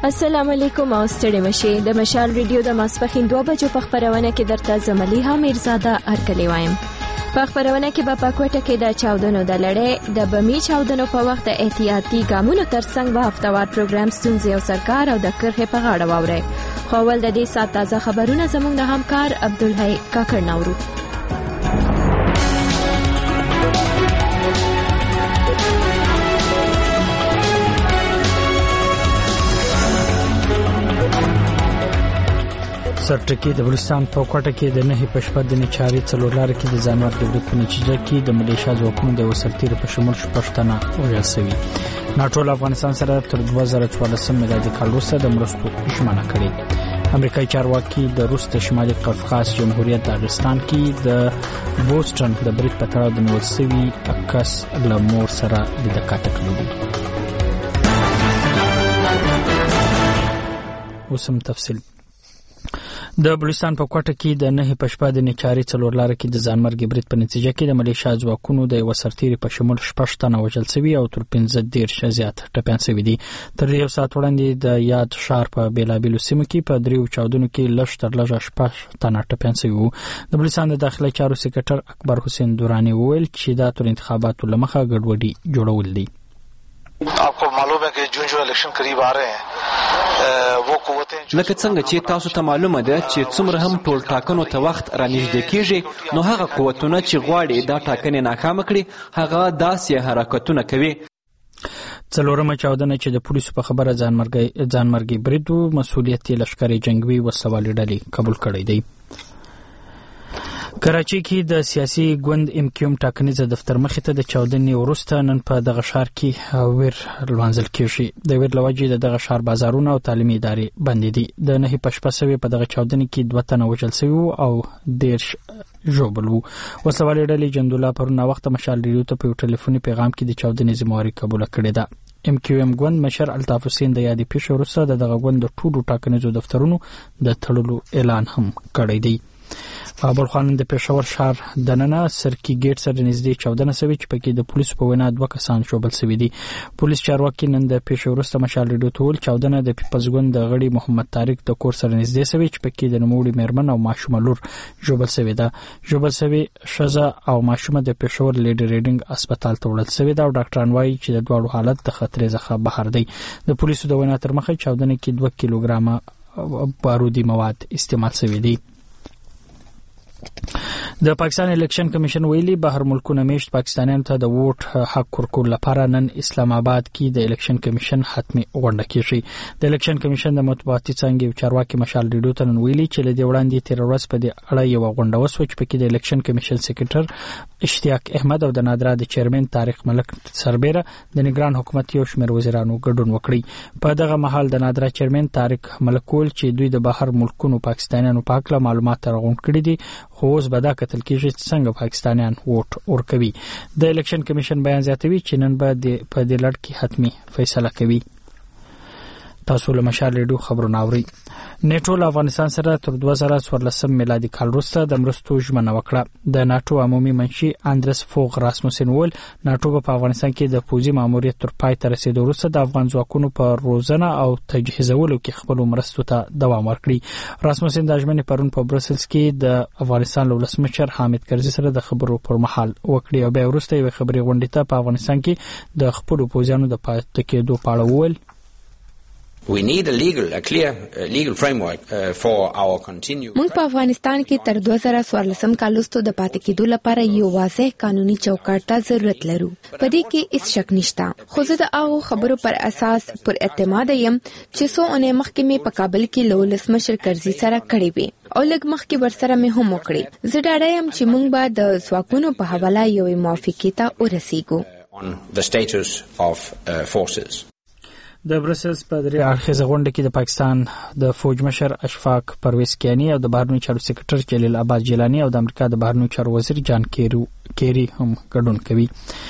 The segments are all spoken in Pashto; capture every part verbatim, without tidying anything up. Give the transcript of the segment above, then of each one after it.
السلام علیکم او ستړي مشي د مشال ریډیو د ماسپخین دوه بجو په خبرونه کې درته زملیها میرزاده ارکلی وایم. په خبرونه کې به پاکوټه کې د چاودنو د لړۍ د بمی چاودنو په وخت د احتیاطي ګامونو ترڅنګ به هفتوار پروګرام ستونزې او سرکار او د کرخې په غاړه واوري. خو ول د دې سات تازه خبرونه زموږ د همکار عبدالحی کاکړ نورو. سرټکی د بلوچستان په کوټه کې د نهي پښپدنې چاري څلور لار کې د ځانمر د برید په نتیجه کې د ملیشیا ځواکونو د وسرتیر په شمول شپږتنه وژل شوي. ناټو افغانستان سره تر دوه زره څوارلسم میلادي کال وروسته د مرستو ژمنه کړې. امریکایي چارواکي د روس د شمالي قفقاز جمهوریت د افغانستان کې د بوسټن د برید په تړاو د نیول شوي کس له مور سره د دقت کړی. اوسم تفصیل د بلوچستان په کوټه کې د نهي پښپدنې چاري څلور لار کې د ځانمرګ برید په نتیجه کې د ملیشیا ځواکونو د وسرتیر په شمول شپږتنه وژل شوي او تر پنځه دېرش زیات ټپيان شوي دي. تر یو ساعت وړاندې د یاد شهر په بیلابیلو سیمو کې په دریو چاودنو کې لږ تر لږه شپږتنه ټپيان شوي وو. د بلوچستان د داخلي چارو سکرټر اکبر حسین دورانی وویل چې دا تر انتخاباتو لمخه ګډوډي جوړول دي. आपको मालूम है कि जून जो इलेक्शन करीब आ रहे हैं वो قوتیں لکه څنګه چې تاسو ته معلومه ده چې څومره هم ټول ټاکنو ته وخت را نږدې کیږي نو هغه قوتونه چې غواړي دا ټاکنې ناکام کړي هغه داسې حرکتونه کوي. څلورمه چاودنه چې د پولیسو په خبره ځانمرګي ځانمرګي برید وو مسؤلیت یې لشکري جنگوي وسوالي ډلې قبول کړی دی. کراچي کې د سیاسي ګوند ام کیو ام ټاکنیز دفتر مخې ته د چاودنې وروسته نن په دغه ښار کې ویر لمانځل کېږي. د ویر لوجې د دغه ښار بازارونه او تعلیمي ادارې بندې دي. د نهي پښپسوي په دغه چاودنې کې دوه تنه وژل شوي او دیرش ژوبل وو. وسوالي ډلې جندولا پرون وخت مشال ریډیو ته په ټلیفوني پیغام کې د چاودنې ذمہواري قبول کړې ده. ام کیو ام ګوند مشر الطاف حسین د یادې پیښې وروسته د دغه ګوند د ټولو ټاکنیزو دفترونو د تړلو اعلان هم کړی دی. بابل خان د پېښور ښار د ننه سرکی ګیټ سره نږدې چاودنه شوې چې پکې د پولیسو په وینا دوه کسان شوبل شوي دي. پولیس چارواکي نن د پېښې وروسته مشال ریډیو ته وویل چاودنه د پیپلز ګوند د غړي محمد طارق د کور سره نږدې شوې چې پکې د نوموړي میرمن او ماشومه لور ژوبل شوې ده. ژوبل شوې ښځه او ماشومه د پېښور لیډي ریډینګ هسپتال ته وړل شوې ده او ډاکټران وایي چې د دواړو حالت د خطرې څخه بهر دی. د پولیسو د وینا تر مخه چاودنه کې دوه کیلوګرامه بارودي مواد استعمال شوي دي. د پاکستان الیکشن کمیشن ویلي بهر ملکونه میشت پاکستانیانو ته د ووټ حق ورکول لپاره نن اسلام آباد کې د الیکشن کمیشن حتمی غونډه کیږي. د الیکشن کمیشن د مطبوعاتي څنګه چارواکي مشال ریډیو ته نن ویلي چې لدې وړاندې تیر ورځ په دې اړه یو غونډه وسوه چې پکې د الیکشن کمیشن سکرټر اشتیاق احمد او د نادرا د چیرمن طارق ملک سربېره د نگران حکومت یو شمېر وزیرانو ګډون وکړي. په دغه مهال د نادرا چیرمن طارق ملک ول چې دوی د بهر ملکونو پاکستانیانو په اړه معلومات راغونډ کړي دي خو اوس به دا کتل کېږي چې څنګه پاکستانیان ووټ ورکوي. د الیکشن کمیشن بیان زیاتوي چې نن به په دې لړ کې حتمی فیصله کوي. تاسو له مشال ریډیو خبرونه اورئ. نیټو له افغانستان سره تر دوه زره څوارلسم میلادي کال وروسته د مرستو ژمنه وکړه. د ناټو عمومي منشي اندرس فوغ راسموسن وویل ناټو په افغانستان کې د پوځي ماموریت تر پای ته رسیدو وروسته د افغان ځواکونو په روزنه او تجهیزولو کې خپل مرستو ته دوام ورکړي. راسموسن د ژمنې پرون په بروسلز کې د افغانستان ولسمشر حامد کرزي سره د خبرو پر مهال وکړي او بیا وروسته یو خبري غونډه ته په افغانستان کې د خپل پوځیانو د پاتې کېدو په اړه وویل. We need a legal, a clear uh, legal framework uh, for our continued. موږ په افغانستان کې تر دوه زره څوارلسم کال وروسته د پاتې کېدو لپاره یو واضح قانوني چوکاټ ته ضرورت لرو. په دې کې هیڅ شک نشته. خو زه د هغو خبرو پر اساس پر اعتماد یم چې څو اونۍ مخکې مې په کابل کې له ولسمشر کرزي سره کړې وې او لږ مخکې ورسره مې هم وکړې. زه ډاډه یم چې موږ به د ځواکونو په حواله یوې موافقې ته ورسېږو. On the status of uh, forces. د بروسلز په درې اړخیزه غونډه کې د پاکستان د فوج مشر اشفاق پرویز کیانی او د بهرنیو چارو سکرټر جلیل عباس جیلانی او د امریکا د بهرنیو چارو وزیر جان کیری هم ګډون کوي.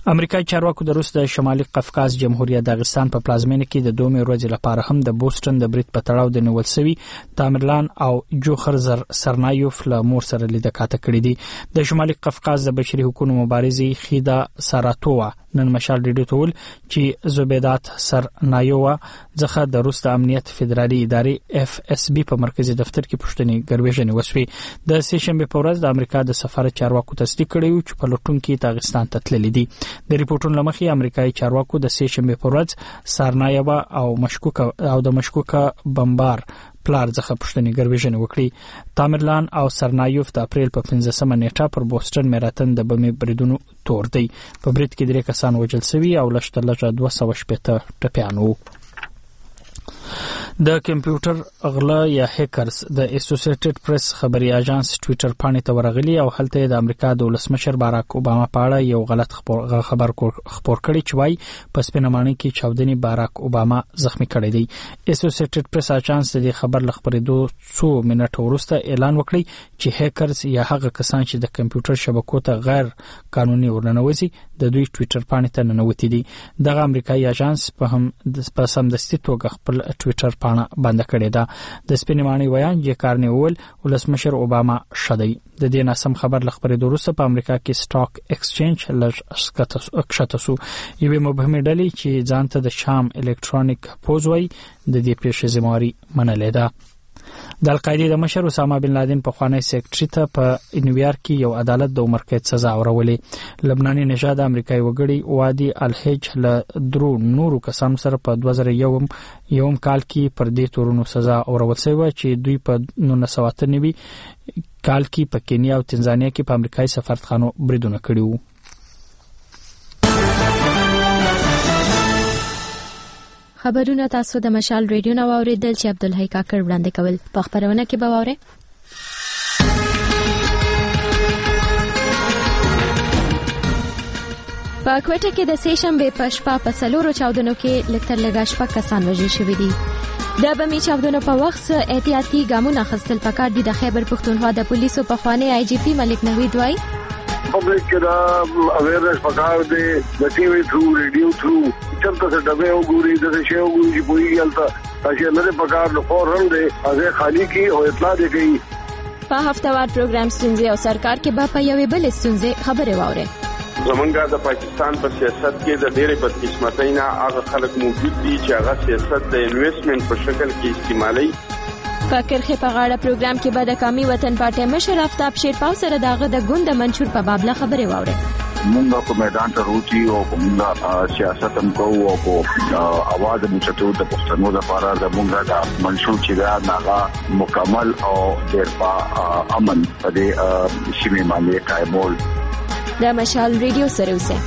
امریکایي چارواکو د روس د شمالي قفقاز جمهوریت داغستان په پلازمینه کې د دومې ورځې لپاره هم د بوسټن د برید په تړاو د نیول شوي تامرلان او جوخر سرنایوف له مور سره لیده کاته کړې دي. د شمالي قفقاز د بشري حقوقو مبارزې خیدا ساراتووا نن مشال ریډیو ته ویل چې زبیدات سرنایووا څخه د روس د امنیت فدرالي ادارې اف اس بي په مرکزي دفتر کې پوښتنې ګروېژنې وسوې. د سه شنبه په ورځ د امریکا د سفارت چارواکو تصدیق کړی چې په لټون کې داغستان ته تللی دي. د ریپورتونو لمخې امریکایي چارواکو د سه شنبه په ورځ سرنایووا او مشکوک او د مشکوک بمبار پلار څخه پوښتنې ګروېژنې وکړي. تامرلان او سرنایوف د اپریل په پنځمه نیټه پر بوسټن میراتن د بمې بریدونو تور دی. په برید کې درې کسان وژل شوي او لږ تر لږه دوه سوه شپېته ټپیان وو. د کمپیوټر غله یا هیکرز د اسوسییټډ پریس خبري اژانس ټوئیټر پاڼې ته ورغلي او هلته د امریکا د ولسمشر باراک اوباما په اړه یو غلط خبر خپور کړی چې وايي په سپینمانۍ کې چاودنې باراک اوباما زخمی کړی دی. اسوسییټډ پریس اژانس د خبر لخبرېدو څو منټو وروسته اعلان وکړی چې هیکرز یا هغه کسان چې د کمپیوټر شبکو ته غیر قانوني ورننوځي د دوی ټوئیټر پاڼې ته ننوتي دي. دغه امریکایي اژانس په هم په سمدستي توګه خپل ټوئیټر پاڼه بند کړې ده. د سپینمانۍ ویان جې کارنی وول ولسمشر اوباما شدی. د دې ناسم خبر لخبرېدو وروسته په امریکا کې سټاک ایکسچینج لږ ښکته شو. یوې مبهمې ډلې چې ځان ته د شام الکترونیک پوز وایي د دې پیښې ذمہواري منلې ده. د القاعده د مشر اسامه بن لادن په خوانی سیکریټری ته په نیویارک کې یو عدالت د عمر قید سزا ورولې. لبناني نژاد امریکایي وګړي وادي الحج له درو نورو کسانو سره په دوه زره یو یوم کال کې پر دې تورونو سزا ورول شوی چې دوی په نولس سوه اته نوي کال کې په کینیا او تنزانیا کې په امریکایي سفارتخانو بریدونه کړي وو. خبرونه تاسو د مشال ریډیو نو اوریدل چې عبدالحی کاکړ وړاندې کول. په خبرونه کې به واورئ په کوټه کې د سه شنبه په شپه په څلورو چاودنو کې لکتر لږه شپږ کسان وژل شوي دي. د بمي چاودنو په وخت احتیاطي ګامونه اخیستل پکار دي. د خیبر پښتونخوا د پولیسو په خوانی آی جی پی ملک نوید وایي پبلک کې دا اویرنس پکار دی د ټي وي تھرو ریډیو تھرو چرته څه ډبه وګوري د څه شی وګوري چې پوری غلطه چې نه پکار نو فورن دی هغه خالی کی او اطلاع دی کوي. په هفتوار پروګرام ستونزې او سرکار کې به په یوې بلې ستونزې خبرې واورئ. زمونږ د پاکستان په سیاست کې د ډېرې بدقسمتۍ نه هغه خلک موجود دي چې هغه سیاست د انویسټمنټ په شکل کې استعمالوي. په کرخه په غاړه پروګرام کې به د قومي وطن پارټي مشر آفتاب شیرپاو سره دغه د ګوند منشور په باب له خبرې واوري. موږ په میدان ته روچي او موږ سیاست هم کوو او په اواز مو چتو د پښتنو لپاره د موږ د منشور چې دا ناغه مکمل او ډېر په امن په دې شیمه باندې قائمول. د مشال ریډیو سره اوسه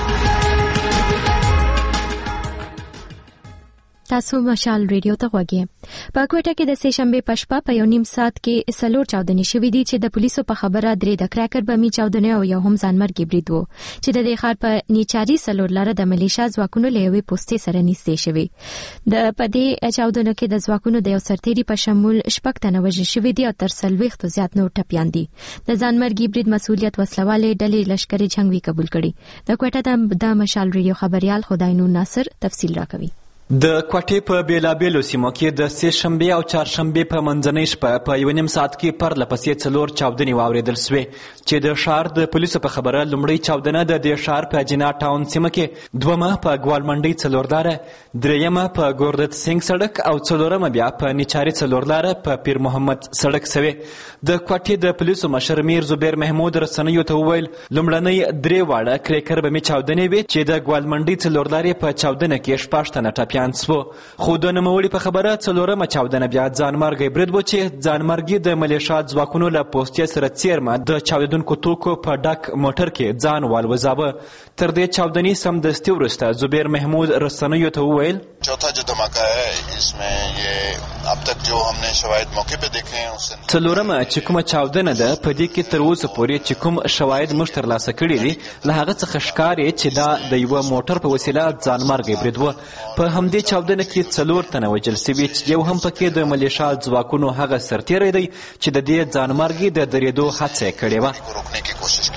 تاسو مشال ریډیو ته غوږی. په کوټه کې د سه شنبه په شپه په یو نیم ساعت کې سلور چاودنې شوې دي چې د پولیسو په خبره درې د کراکر بمي چاودنې او یو هم ځانمرګي برید وو چې د دې ښار په نیچاري سلور لاره د ملیشیا ځواکونو له یوې پوسټې سره نږدې شوي. د پدې چاودنو کې د ځواکونو د یو سرتیري په شمول شپږ تنه وژل شوي دي او تر څلوېښتو زیات نور ټپیان دي. د ځانمرګي برید مسؤلیت وسلوالې ډلې لشکري جنگوي قبول کړي. د کوټه د مشال ریډیو خبريال خداینور ناصر تفصیل راکوي. د کوټې په بیلابیلو سیمو کې د سه شنبه او چهارشنبه په منځنۍ شپه په یو نیم ساعت کې پر لپسې څلور چاودنې واوریدل شوې چې د ښار د پولیسو په خبره لومړی چاودنه د دې ښار په جنا ټاون سیمه کې، دومه په ګوالمنډۍ څلورداره، دریمه په ګوردت سنگ سړک او څلورمه بیا په نیچاري څلورداره په پیر محمد سړک شوې. د کوټې د پولیسو مشر میر زبیر محمود رسنیو ته وویل لومړنۍ درې واړه کریکر بمي چاودنې وې چې د ګوالمنډۍ څلوردارې په چاودنه کې شپږ تنه ټپیان سو. خو د نوموړي په خبره څلورمه چاودنه بیا ځانمرګی برید و چې ځانمرګي د ملیشیا ځواکونو له پوستې سره څیرمه د چاودونکو توکو په ډک موټر کې ځان والوځاوه. تر دې چاودنې سمدستي وروسته زبیر محمود رسنیو ته وویل چوتھا جو دھماکہ ہے اس میں یہ اب تک جو ہم نے شواهد موقع په دیکھے ہیں اس څلورمه چې کومه چاودنه ده په دې کې تر اوسه پورې چې کوم شواهد موږ ترلاسه کړي دي له هغه څخه ښکاري چې دا د یوه موټر په وسیله ځانمرګی برید و. په همدې چاودنه کې څلور تنه وژل شوي چې یو هم پکې د ملیشیا ځواکونو هغه سرتیری دی چې د دې ځانمرګي د درېدو هڅه یې کړې وه.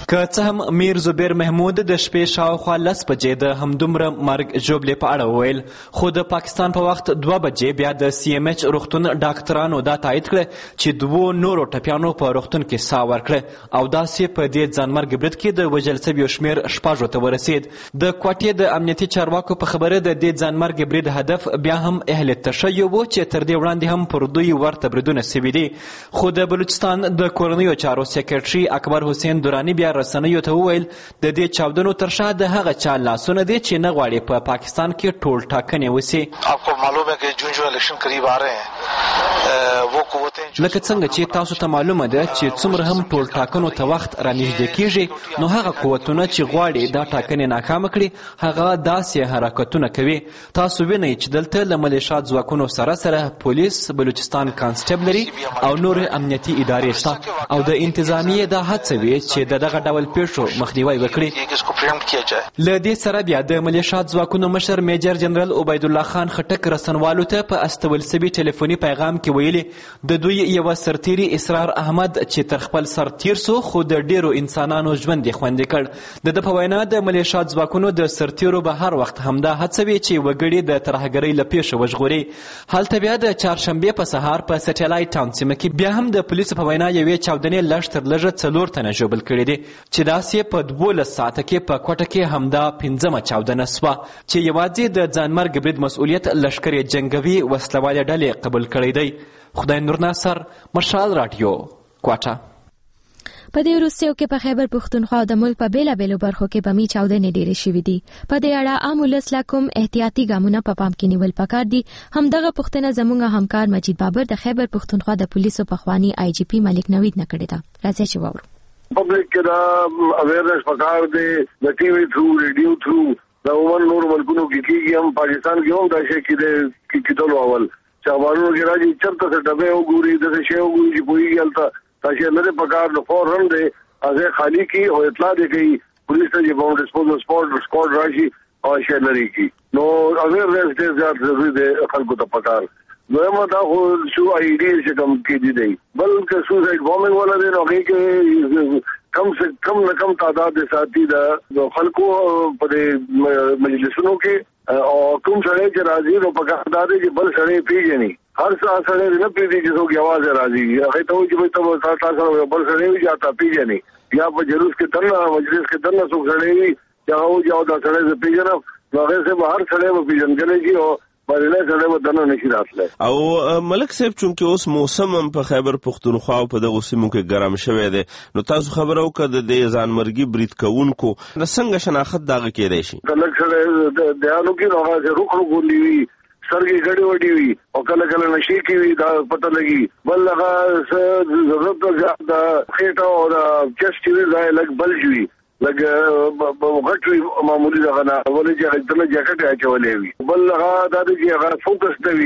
که څه هم میر زبیر محمود د شپې شاوخوا لس بجې د همدومره مرګ ژوبلې په اړه وویل، خو د پاکستان په وخت دوه بجې بیا د سی ام ایچ روغتون ډاکټرانو دا تایید کړه چې دوو نورو ټپیانو په روغتون کې ساه ورکړه او داسې په دې ځانمرګ برید کې د وژل سویو شمېر شپږو ته ورسید. د کوټې د امنیتي چارواکو په خبره د دې ځانمرګ برید هدف بیا هم اهل تشیع و چې تر دې وړاندې هم پر دوی ورته بریدونه سوي دي. خو د بلوچستان د کورنیو چارو سیکرټري اکبر حسین دراني بیا رسنیو ته وویل د دې چاودنو تر شا د هغه چا لاسونه دي چې نه غواړي په پاکستان کې ټول ټاکنې وسي. आपको मालूम है कि जून जो इलेक्शन करीब आ रहे हैं वो قوتیں لکه څنګه چې تاسو ته معلومه ده چې څومره هم ټول ټاکنو ته وخت رانږدې کیږي، نو هغه قوتونه چې غواړي دا ټاکنې ناکامه کړي هغه داسې حرکتونه کوي. تاسو وینئ چې دلته له ملیشات ځواکونو سره سره پولیس، بلوچستان کانسټیبلري او نور امنیتي ادارې شته او د انتظامیې دا هڅوي چې د دغه ډول پیښو مخنیوی وکړي. له دې سره بیا د ملیشات ځواکونو مشر میجر جنرال عبید الله خان خټک رسنوالو ته په استول سوي ټلیفوني پیغام کې ویلي د دوی یوه سرتیري اسرار احمد چې تر خپل سر تیر سو خو د ډیرو انسانانو ژوند یې خوندي کړ. د ده په وینا د ملیشات ځواکونو د سرتیرو به هر وخت همدا هڅوي چې وګړي د ترهګرۍ له پیښو وژغوري. هلته بیا د چهارشنبې په سهار په سټیلایټ ټاون سیمه کې بیا هم د پولیسو په وینا یوې چاودنې لږ تر لږه څلور تنه ژوبل کړي دي چې داسې په دولس ساعته کې په کوټه کې همدا پنځمه چاودنه سوه چې یوازې د ځانمرګ برید مسؤلیت لښکر جنګوي وسلوالې ډلې قبول کړی دی. خدای نور ناصر، مشال راډیو، کوټه. په دې وروستیو کې په خیبر پښتونخوا او د ملک په بیلابیلو برخو کې بمي چاودنې ډېرې شوې دي. په دې اړه عام ولس لا کوم احتیاطي ګامونه په پام کې نیول پکار دي. همدغه پوښتنه زموږ همکار مجید بابر د خیبر پښتونخوا د پولیسو پخوانی آی جی پي ملک نوید نه کړې ده. راځئ چې واورو. پبلک کې دا اویرنس پکار دی د ټي وي تھرو، ریډیو تھرو، دا عموما نور ملکونو کې کېږي، هم پاکستان کې هم دا شی کې کېدل اول چې اخبارونو کې راځي چرته څه ډبې وګوري داسې شی وګوري چې پوهېږي هلته دا شی نه دی پکار نو فورن دی هغه خالي کړي او اطلاع دی کوي پولیس ته چې بم ډسپوزل سپاټ سکواډ راشي او شی لري کړي. نو اویرنس ډېر زیات ضروري دی خلکو ته پکار. دویمه دا خو شو آئی ڈی سے کم کی دی دی بلکہ سوسائڈ بامنگ والا دن هغه کې کم سے کم نه کم تعداد ساتي د خلکو په مجلسونو کې او کوم سره چې راځي نو په کار دی چې بل سره پیژني هر څه سره نه پیږي چې څوک आवाज راځي هغه ته چې په تاسو سره بل سره وي جاتا پیژني یا په جلوس کې تنه مجلس کې تنه څوک سره وي چې هغه جاو دا سره پیژنه هغه سے بهر سره پیژنګل شي او او ملک صاحب چونکه اوس موسم هم په خیبر پښتونخوا او په دغه سیمو کې ګرم شوی دی نو تاسو خبرو کړه د ځانمرګي برید کوونکو د څنګه شناخت داغه کېدای شي کله کله د دیالو کې هغه روخ روخ ګونډي وي سرګي غړي وډي وي او کله کله نشي کې وي دا پته لګي بل هغه ضرورت د خېټه او د چست وی ځای لګ بل شي لکه غټوي معمولی دغه نه ولې چې دله جاکټ اچولې وي بل هغه د دې هغه فوکس دی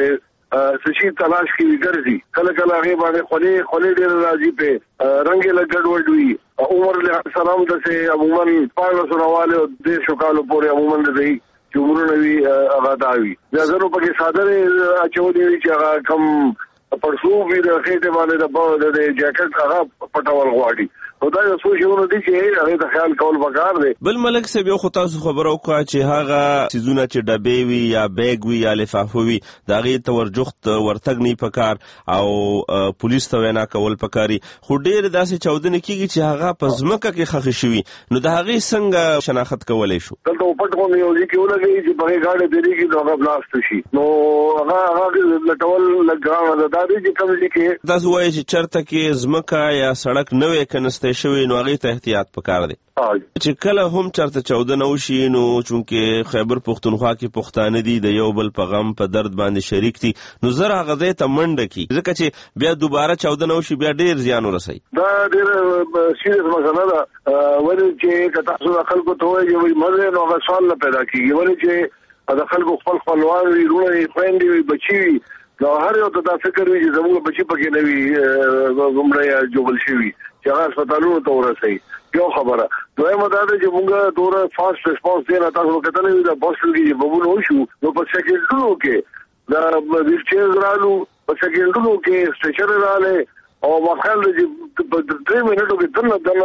چې سشي تلاش کې ګرځي کله کله هغه باندې خولې خولې ډېر راځي په رنگ له ګډوډ وي عمر له سلام د سه عموما پاغه سنواله د شکالو پورې عموما د دې عمرونه وي هغه داوي زرو په ساده اچولې وي چې هغه کم پرسو وی د خېټه باندې د باور د جاکټ هغه پټول غواړي او دا یو څه شیونه دي چې هغه د خیال کول پکار دی. بل ملک صاحب یو خو تاسو خبرو کوه چې هغه سيزونه چې ډبې وي یا بیگ وي یا لفافه وي دا غي تورجخت ورتګ نه پکار او پولیس ته وینا کول پکاري خو ډېر داسې چاودنه کیږي چې هغه په ځمکه کې خخ شوی نو دا هغه څنګه شناخت کولای شو. دلته پټ کوم یو ځکه ولګي چې په غاړه دیږي چې هغه بلاست شي نو هغه هغه لټول لګاو د دادی چې کوم ځکه تاسو وایي چې چرته کې ځمکه یا سړک نه وي کنه شوی نو هغه ته احتیاط پکار دی چې کله هم چرته چاودنه وشي نو چونکه خیبر پښتونخوا کې پښتانه دي د یو بل په غم په درد باندې شریک دي نو زره هغه ته منډه کی ځکه چې بیا دوباره چاودنه وشي بیا ډیر زیان ورسي دا ډیر سیریس مسله ده ولې چې تاسو خلکو ته وایي چې مزه نو هغه سوال نه پیدا کیږي ولې چې د خلکو خپل خپلوان وي رونه خويندې وي بچي وي نو هر یو ته دا فکر وي چې زموږ بچي پکې نه وي غمړیا جوړ شي چې هغه هسپتالونو ته ورسي یو خبره دویمه دا ده چې موږ دوره فاست ریسپانس دی نه تاسو کتلې وي د بوسټل کې بمونه وشو نو په سکندونو کې دا ویلچیر رالو په سکندونو کې سټیشن رااله او مخال چې په درې منټو کې تنه تنه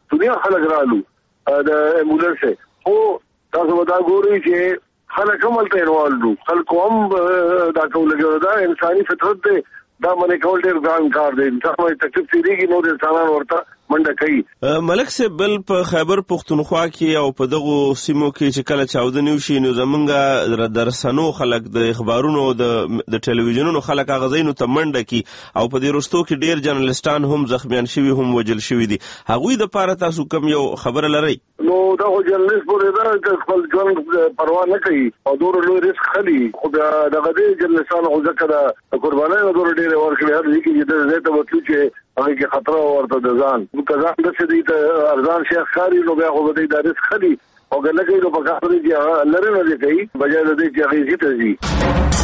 دنیا خلک رالو د امبولانس خو تاسو ودا ګورئ چې خلک هم ته روانو خلک هم دا کولګو دا انساني فطرت دی دا باندې کول ډیر ګران کار دی انسان وايي تکلیف تیریږي نو د انسانانو ورته منډه کوي. ملک صاحب بل په خیبر پختونخوا کې او په دغه سیمو کې چې کله چاودنې وشي نو زمونږ درسنو خلک د اخبارونو د ټلویزیونونو خلک غزینو ته منډه کوي او په دې رستو کې ډیر جرنالستان هم زخمیان شوي هم وجل شوي دي. هغوی د پاره تاسو کوم یو خبره لرئ؟ نو دا خو جرنالست پورې دا چې خپل ژوند پروا نه کوي او دوه لوی ریسک خلی خو دغه دې جرنالستانو خو ځکه د قربانۍ نظر ډیر ورکړي هر ځکه چې د زیاته وتلو چې هغه کې خطر ورته د ځان کزان د سدي ته ارزان شیخ خاري نو بیا خو دې د ریسک خلی او ګل کې نو په کار دي چې لره نه کوي بجای د دې چې هغه زیاته دي.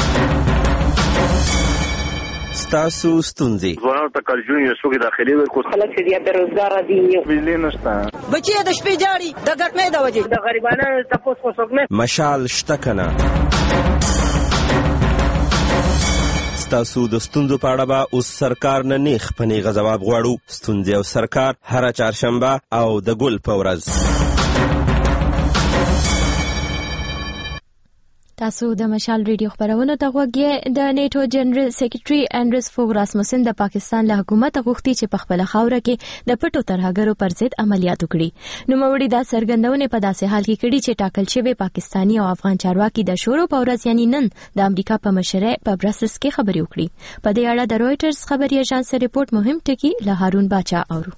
تاسو ستونزي ځوانانو ته کارجون یو څوک داخلي ورکو خلک چې بے روزګار دي بجلی نشته بچي د شپې جاړي د ګټنې د وجې د غریبانو تاسو کو څوک نه مشال شته کنه. تاسو د ستونزو په اړه به اوس سرکار نه نیخ پنیغه ځواب غواړو. ستونزې او سرکار هر چهارشنبه او د ګل په ورځ. تاسو د مشال ریډیو خبرونه ته غوږی. د نیټو جنرال سیکریټري انډرس فوګ راسموسن د پاکستان له حکومت غوښتي چې په خپل خاوره کې د پټو ترهګرو پر ضد عملیات وکړي. نو موري دا سرګندونه په داسې حال کې کړي چې ټاکل شوی پاکستانی او افغان چارواکي د شورو په ورځ یعنی نن د امریکا په مشره په برسلز کې خبري وکړي. په دې اړه د رويټرز خبري اژانس ریپورت مهم ټکی له هارون باچا اورو.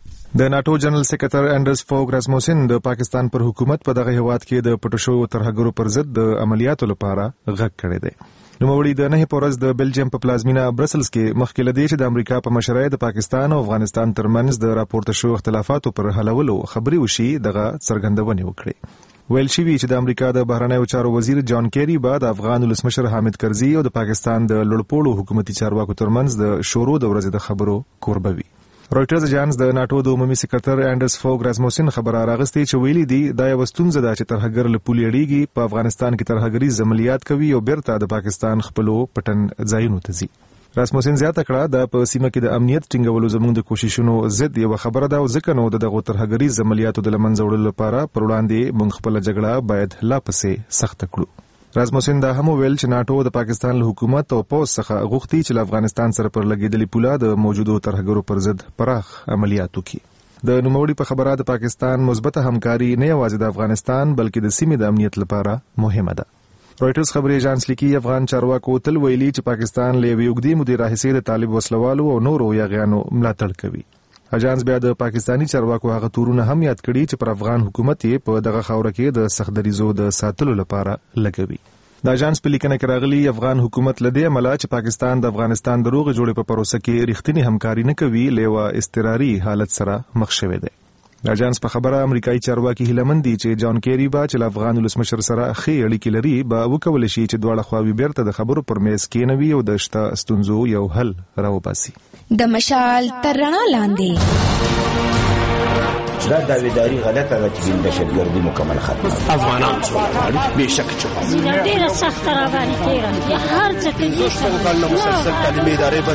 د ناتو جنرال سیکریټر انډرس فوګ راسموسن د پاکستان پر حکومت په دغه هیواد کې د پټو شوو ترهګرو پر ضد د عملیاتو لپاره غږ کړی دی. نوموړي د نه پورز د بلجیم په پلازمینا برسلز کې مخکې لدی چې د امریکا په مشرۍ د پاکستان او افغانستان ترمنځ د راپورته شوو اختلافاتو پر حلولو خبري وشي دغه څرګندونه وکړي. ویل شوی چې د امریکا د بهرنیو چارو وزیر جان کیری بعد افغان ولسمشر حامد کرزي او د پاکستان د لوړپوړو حکومتي چارواکو ترمنځ د شورو د ورځې د خبرو کوربوي. رويټرز اژانس د ناتو د عمومي سکرټر انډرس فوګ راسموسن خبر راغستې چې ویلي دی دا یو ستونزه ده چې ترهګر له پولې اړيږي په افغانستان کې ترهګري عملیات کوي او بیرته د پاکستان خپلو پټن ځایونو ته ځي. راسموسن زیاته کړه د په سیمه کې د امنیت ټینګولو زموږ د کوششونو ضد یو خبره ده او ځکه نو دغه ترهګري عملیاتو د لمنځه وړلو لپاره پر وړاندې موږ خپل جګړه باید لا پسې سخت کړو. راسموسن دا هم ویل چې ناتو د پاکستان له حکومت او پوز څخه غوښتي چې افغانستان سره پر لګیدلې پوله د موجودو ترهګرو پر ضد پراخ عملیات وکړي. د نوموړي په خبره د پاکستان مثبت همکاري نه یوازې د افغانستان بلکې د سیمې د امنیت لپاره مهمه ده. رويټرز خبري اژانس لیکي افغان چارواکو تل ویلي چې پاکستان له یوې اوږدې مودې راهیسې د طالب وسلوالو او نورو یاغیانو ملاتړ کوي. اژانس بیا د پاکستانی چارواکو هغه تورونه هم یاد کړي چې پر افغان حکومت یې په دغه خاوره کې د سخت دریزو د ساتلو لپاره لګوي. د اژانس په لیکنه کې راغلي افغان حکومت لدی عمله چې پاکستان د افغانستان د روغ جوړې په پروسه کې رښتینی همکاري نه کوي لیوا استراري حالت سره مخ شوی دی. د اژانس په خبره امریکایي چارواکي هیلمن دي چې جان کیری با چې افغان ولسمشر سره خې اړیکې لري به وکول شي چې دواړه خواوې بیرته د خبرو پر میز کېنوي او د شته ستونزو یو حل راوباسي. د مشال تر رڼا لاندې دا داویداری غلطه ده چې د دهشتګردي مکمل ختمه افغانان څو به شک چې ډیره سخت راغلي تیرا هر څه کې څنګه مسلسل تعلیمي ادارې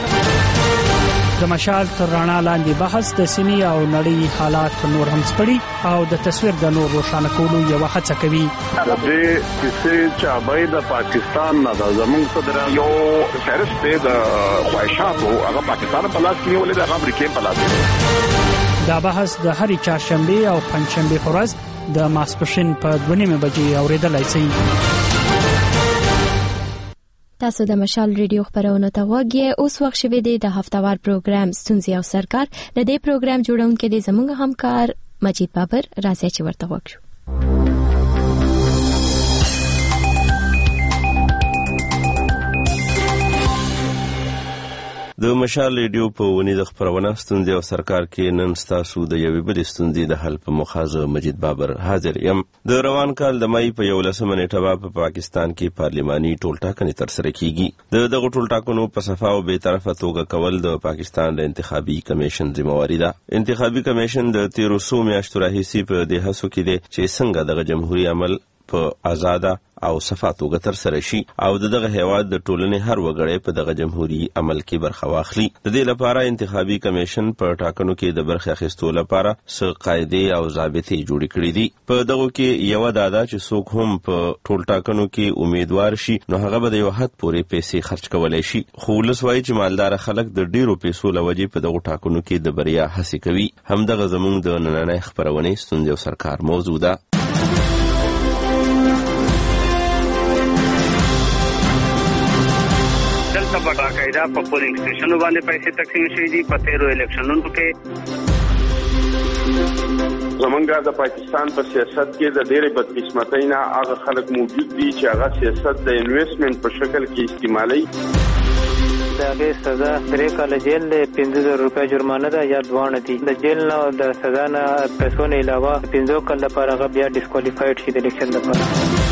بندي. د مشال تر رڼا لاندې بحث د سیمې او نړۍ حالات نور هم سپړي او د تصویر د نور روښانه کولو یو هڅه کوي. د دې کیسې چې ابای د پاکستان نه د زمونږ صدر یو فهرست د خواهشاتو هغه پاکستان په لاس کې ولې د امریکا په لاس کې. دا بحث د هرې چهارشنبه او پنځشنبه په ورځ د ماسپښین په دوه نیمې بجې اوریدلای شئ. تاسو د مشال ریډیو خبرونه ته غوږی. اوس وخت شوی دی د هفتهوار پروګرام ستونزې او سرکار. د دې پروګرام جوړونکي د زموږ همکار مجید بابر راځي چې ورته وګورو. د مشال ریډیو په ونی د خبرونه ستونزې او سرکار کې نن تاسو د یوې بلې ستونزې د حل په مخازه مجید بابر حاضر یم. د روان کال د مای په یولسمه نیټه په پاکستان کې پارلیماني ټولټاکنې ترسره کیږي. د دغه ټولټاکنو په صفه او به طرفه توګه کول د پاکستان د انتخابي کمیشن ذمہواری ده. انتخابي کمیشن د تیرو سو میاشتو راهیسې په دې هڅو کې دی چې څنګه دغه جمهوریت عمل په آزاده او صفه توګه تر سره شي او دغه هیواد د ټولنې هر وګړی په دغه جمهوریت عمل کې برخه واخلي. د دې لپاره انتخابي کمیشن په ټاکنو کې د برخه اخیستو لپاره څه قاعده او ضابطې جوړې کړې دي. په دغه کې یو دادا چې څوک هم په ټول ټاکنو کې امیدوار شي نو هغه به د یو حد پورې پیسې خرج کولای شي. خو ولس وایي چې مالدار خلک د ډیرو پیسو لوجې په دغه ټاکنو کې د بریا هڅې کوي. همدغه زموږ د نننۍ خپرونې ستونزې او سرکار موضوع ده. دلته په باقاعده په پولینګ سټیشنونو باندې پیسې تقسیم شوي دي. په تیرو الیکشنونو کې زمونږ د پاکستان په سیاست کې د ډېرې بدقسمتۍ نه هغه خلک موجود دي چې هغه سیاست د انویسټمنټ په شکل کې استعمالوي. د هغې سزا درې کاله جیل دی، پنځه زره روپۍ جرمانه ده یا دواړه دي. د جیل نه او د سزا نه پیسو نه علاوه پنځو کال لپاره هغه بیا ډسکوالیفاید شي د الیکشن لپاره.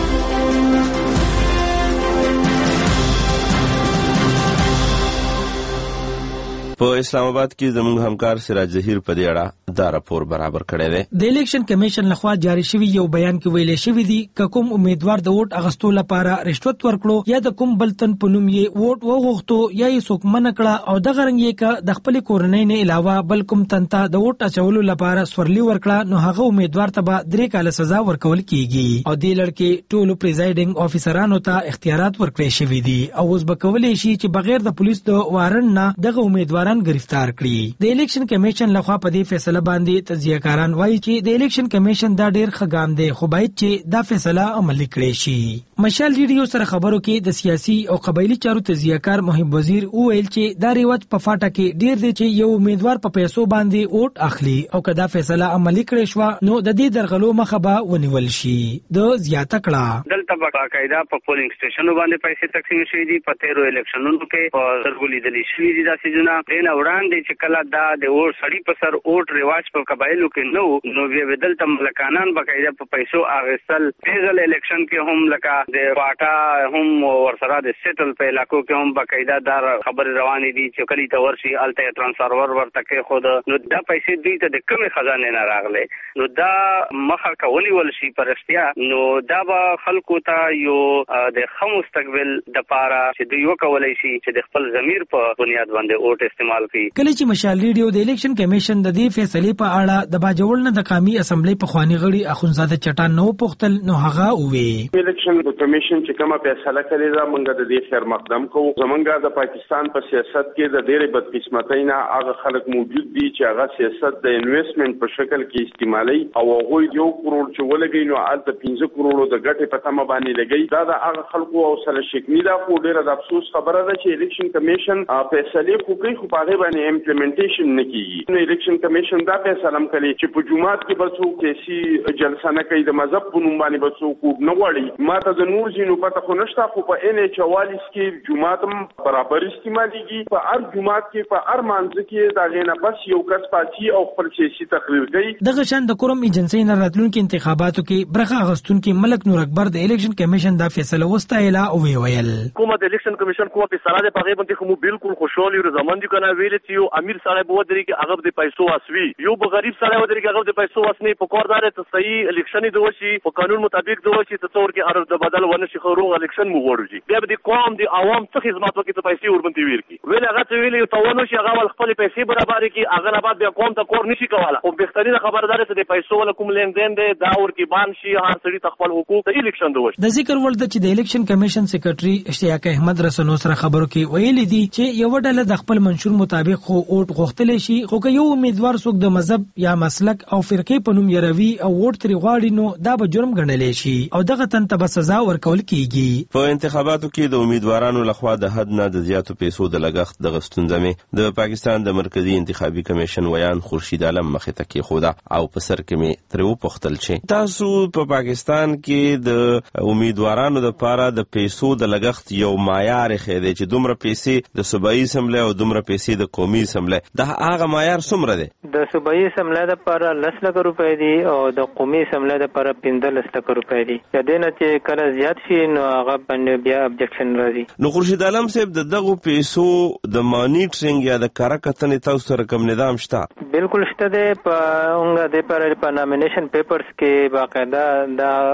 په اسلام آباد کې زموږ همکار سراج ظهیر په دې اړه دا راپور برابر کړی دی. د الیکشن کمیشن لخوا جاری شوی یو بیان کې ویل شوی دی ک کوم امیدوار د ووټ اغستو لپاره رشوت ورکړو یا د کوم بل تن په نوم یې ووټ وغوښتو یا یې څوک منع کړه او دغه رنګ یې ک د خپل کورنۍ نه علاوه بل کوم تن ته د ووټ اچولو لپاره سورلی ورکړه نو هغه امیدوار ته به درې کاله سزا ورکول کیږي. او د لړکې ټولو پریزایډینګ افیسرانو ته اختیارات ورکړي شوی دي او اوس به کولای شي چې بغیر د پولیس د وارن نه دغه امیدوار گرفتار کړي. د الیکشن کمیشن لخوا په دې فیصله باندې تجزیه‌کاران وایي چې د الیکشن کمیشن دا ډیر ښه ګام دی خو باید چې دا فیصله عملي کړي شي. مشال ریډیو سره خبرو کې د سیاسي او قبایلی چارو تجزیه‌کار محب وزیر وویل چې دا ریواج په فاټا کې ډیر دی چې یو امیدوار په پیسو باندې ووټ اخلي او کدا فیصله عملي کړي شو نو د دې درغلو مخه به ونیول شي. د زیاته کړه دلته باقاعده په پولینګ سټیشنونو باندې پیسې تقسیم شوي دي. په تیرو الیکشنونو کې په سترګو لیدل شوي دي دا سيزونه دین وړاندې چې کله دا د ووټ سړی په سر ووټ ریواج په قبایلو کې نو نو بیا دلته ملکانان باقاعده په پیسو اغستل. پیغل الیکشن کې هم لکه د پاټا هم ورسره د سیټل په علاقو کې هم باقاعده دار خبر روانې دي چې کلی ته ورشي الته ترانسفر ورته کې خود نو دا پیسې دوی ته د کومې خزانه نه راغله نو دا مخه کولی ول شي پرشتیا نو دا به خلکو ته یو د خمو مستقبل د پاره چې دوی وکولای شي چې د خپل ضمیر په بنیاد باندې ووټ استعمال کړي. کله چې مشال ریډیو د الیکشن کمیشن د دې فیصلې په اړه د باجوړ نه د قومي اسمبلی په خواني غړي اخونزاده چټان نو پختل نو هغه وی الیکشن کمیشن چې کومه فیصله کړې ده موږ د دې خیر مقدم کوو. زمونږ د پاکستان په سیاست کې د ډېرې بدقسمتۍ نه هغه خلک موجود دي چې هغه سیاست د انویسټمنټ په شکل کې استعمالوي او هغه یو کروڑ چې ولګي نو الته پنځه کروڑو د ګټې په تمه باندې لګي. دا د هغه خلکو او سره شکنی ده خو ډېره د افسوس خبره ده چې الیکشن کمیشن فیصلې خو کوي خو په هغه باندې امپلیمنټیشن نه کیږي. نو الیکشن کمیشن دا فیصله هم کوي چې په جمعات کې به څوک سیاسي جلسه نه کوي د مذهب په نوم باندې به څوک نه غواړي. ماته د نور ځینو پته خو نشته خو په ان ایچ چوالیس کې جمعات هم برابر استعمالېږي. په هر جمعات کې په هر مانځ کې دا غینه بس یو کس پاتې او خپل سیاسي تقریر کوي. دغه شان د کوم ایجنسی نه راتلونکو انتخاباتو کې برخه اغستونکو ملک نور اکبر د الیکشن کمیشن دا فیصله وستایله او ویل حکومت الیکشن کمیشن کومه فیصله ده په غیبت خو بالکل خوشحالي او زمان دي کنه ویل چې یو امیر سره به ودري کې هغه د پیسو واسوي یو به غریب سره ودري کې هغه د پیسو واسني په کار دار ته صحیح الیکشن دی وشي په قانون مطابق دی وشي ته څور کې ارز د بدل ونه شي خو الیکشن مو غوړو بیا به د قوم د عوام څخه خدمات وکړي ته پیسې وربنتي ویر کی ویل هغه ته ویل یو توانو شي هغه خپل پیسې برابر کی هغه نه بعد بیا قوم ته کور نشي کوله او بهترینه خبردار ته د پیسو ول کوم لین دین دی دا ور کې بان شي هر سړي تخپل حقوق ته الیکشن دی وشي. د ذکر ول د چې د الیکشن کمیشن سیکریټري اشتیاق احمد رسنو سره خبرو کې ویل دي چې یو ډله د خپل منشور مطابق خو ووټ غوښتل شي خو که یو امیدوار څوک د مذهب یا مسلک او فرقې په نوم یروي او ووټ ترې غواړي نو دا به جرم ګڼل شي او دغه تن ته به سزا ورکول کیږي. په انتخاباتو کې د امیدوارانو لخوا د حد نه د زیاتو پیسو د لګښت د غستونځمې د پاکستان د مرکزی انتخابي کمیشن ویان خورشید عالم مخې ته کېښوده او په سر کې مې ترې وپوښتل چې تاسو په پاکستان کې د امیدوارانو لپاره د پیسو د لګښت یو معیار ښیي دی چې دومره پیسې د صوبایي اسمبلی او دومره پیسې د قومي اسمبلی دا هغه معیار څومره دی؟ د صوبایي اسمبلی لپاره لس لکه روپۍ دي او د قومي اسمبلی لپاره پنځلس لکه روپۍ دي. د دې نه چې کله زیات شي نو هغه باندې بیا ابجیکشن راځي. نو خورشید عالم صاحب د دغه پیسو د مانیټرینګ یا د کاره کتنې تاسو سره کوم نظام شته؟ بالکل شته دی. په اونګه د پر په نامینیشن پیپرز کې باقاعده دا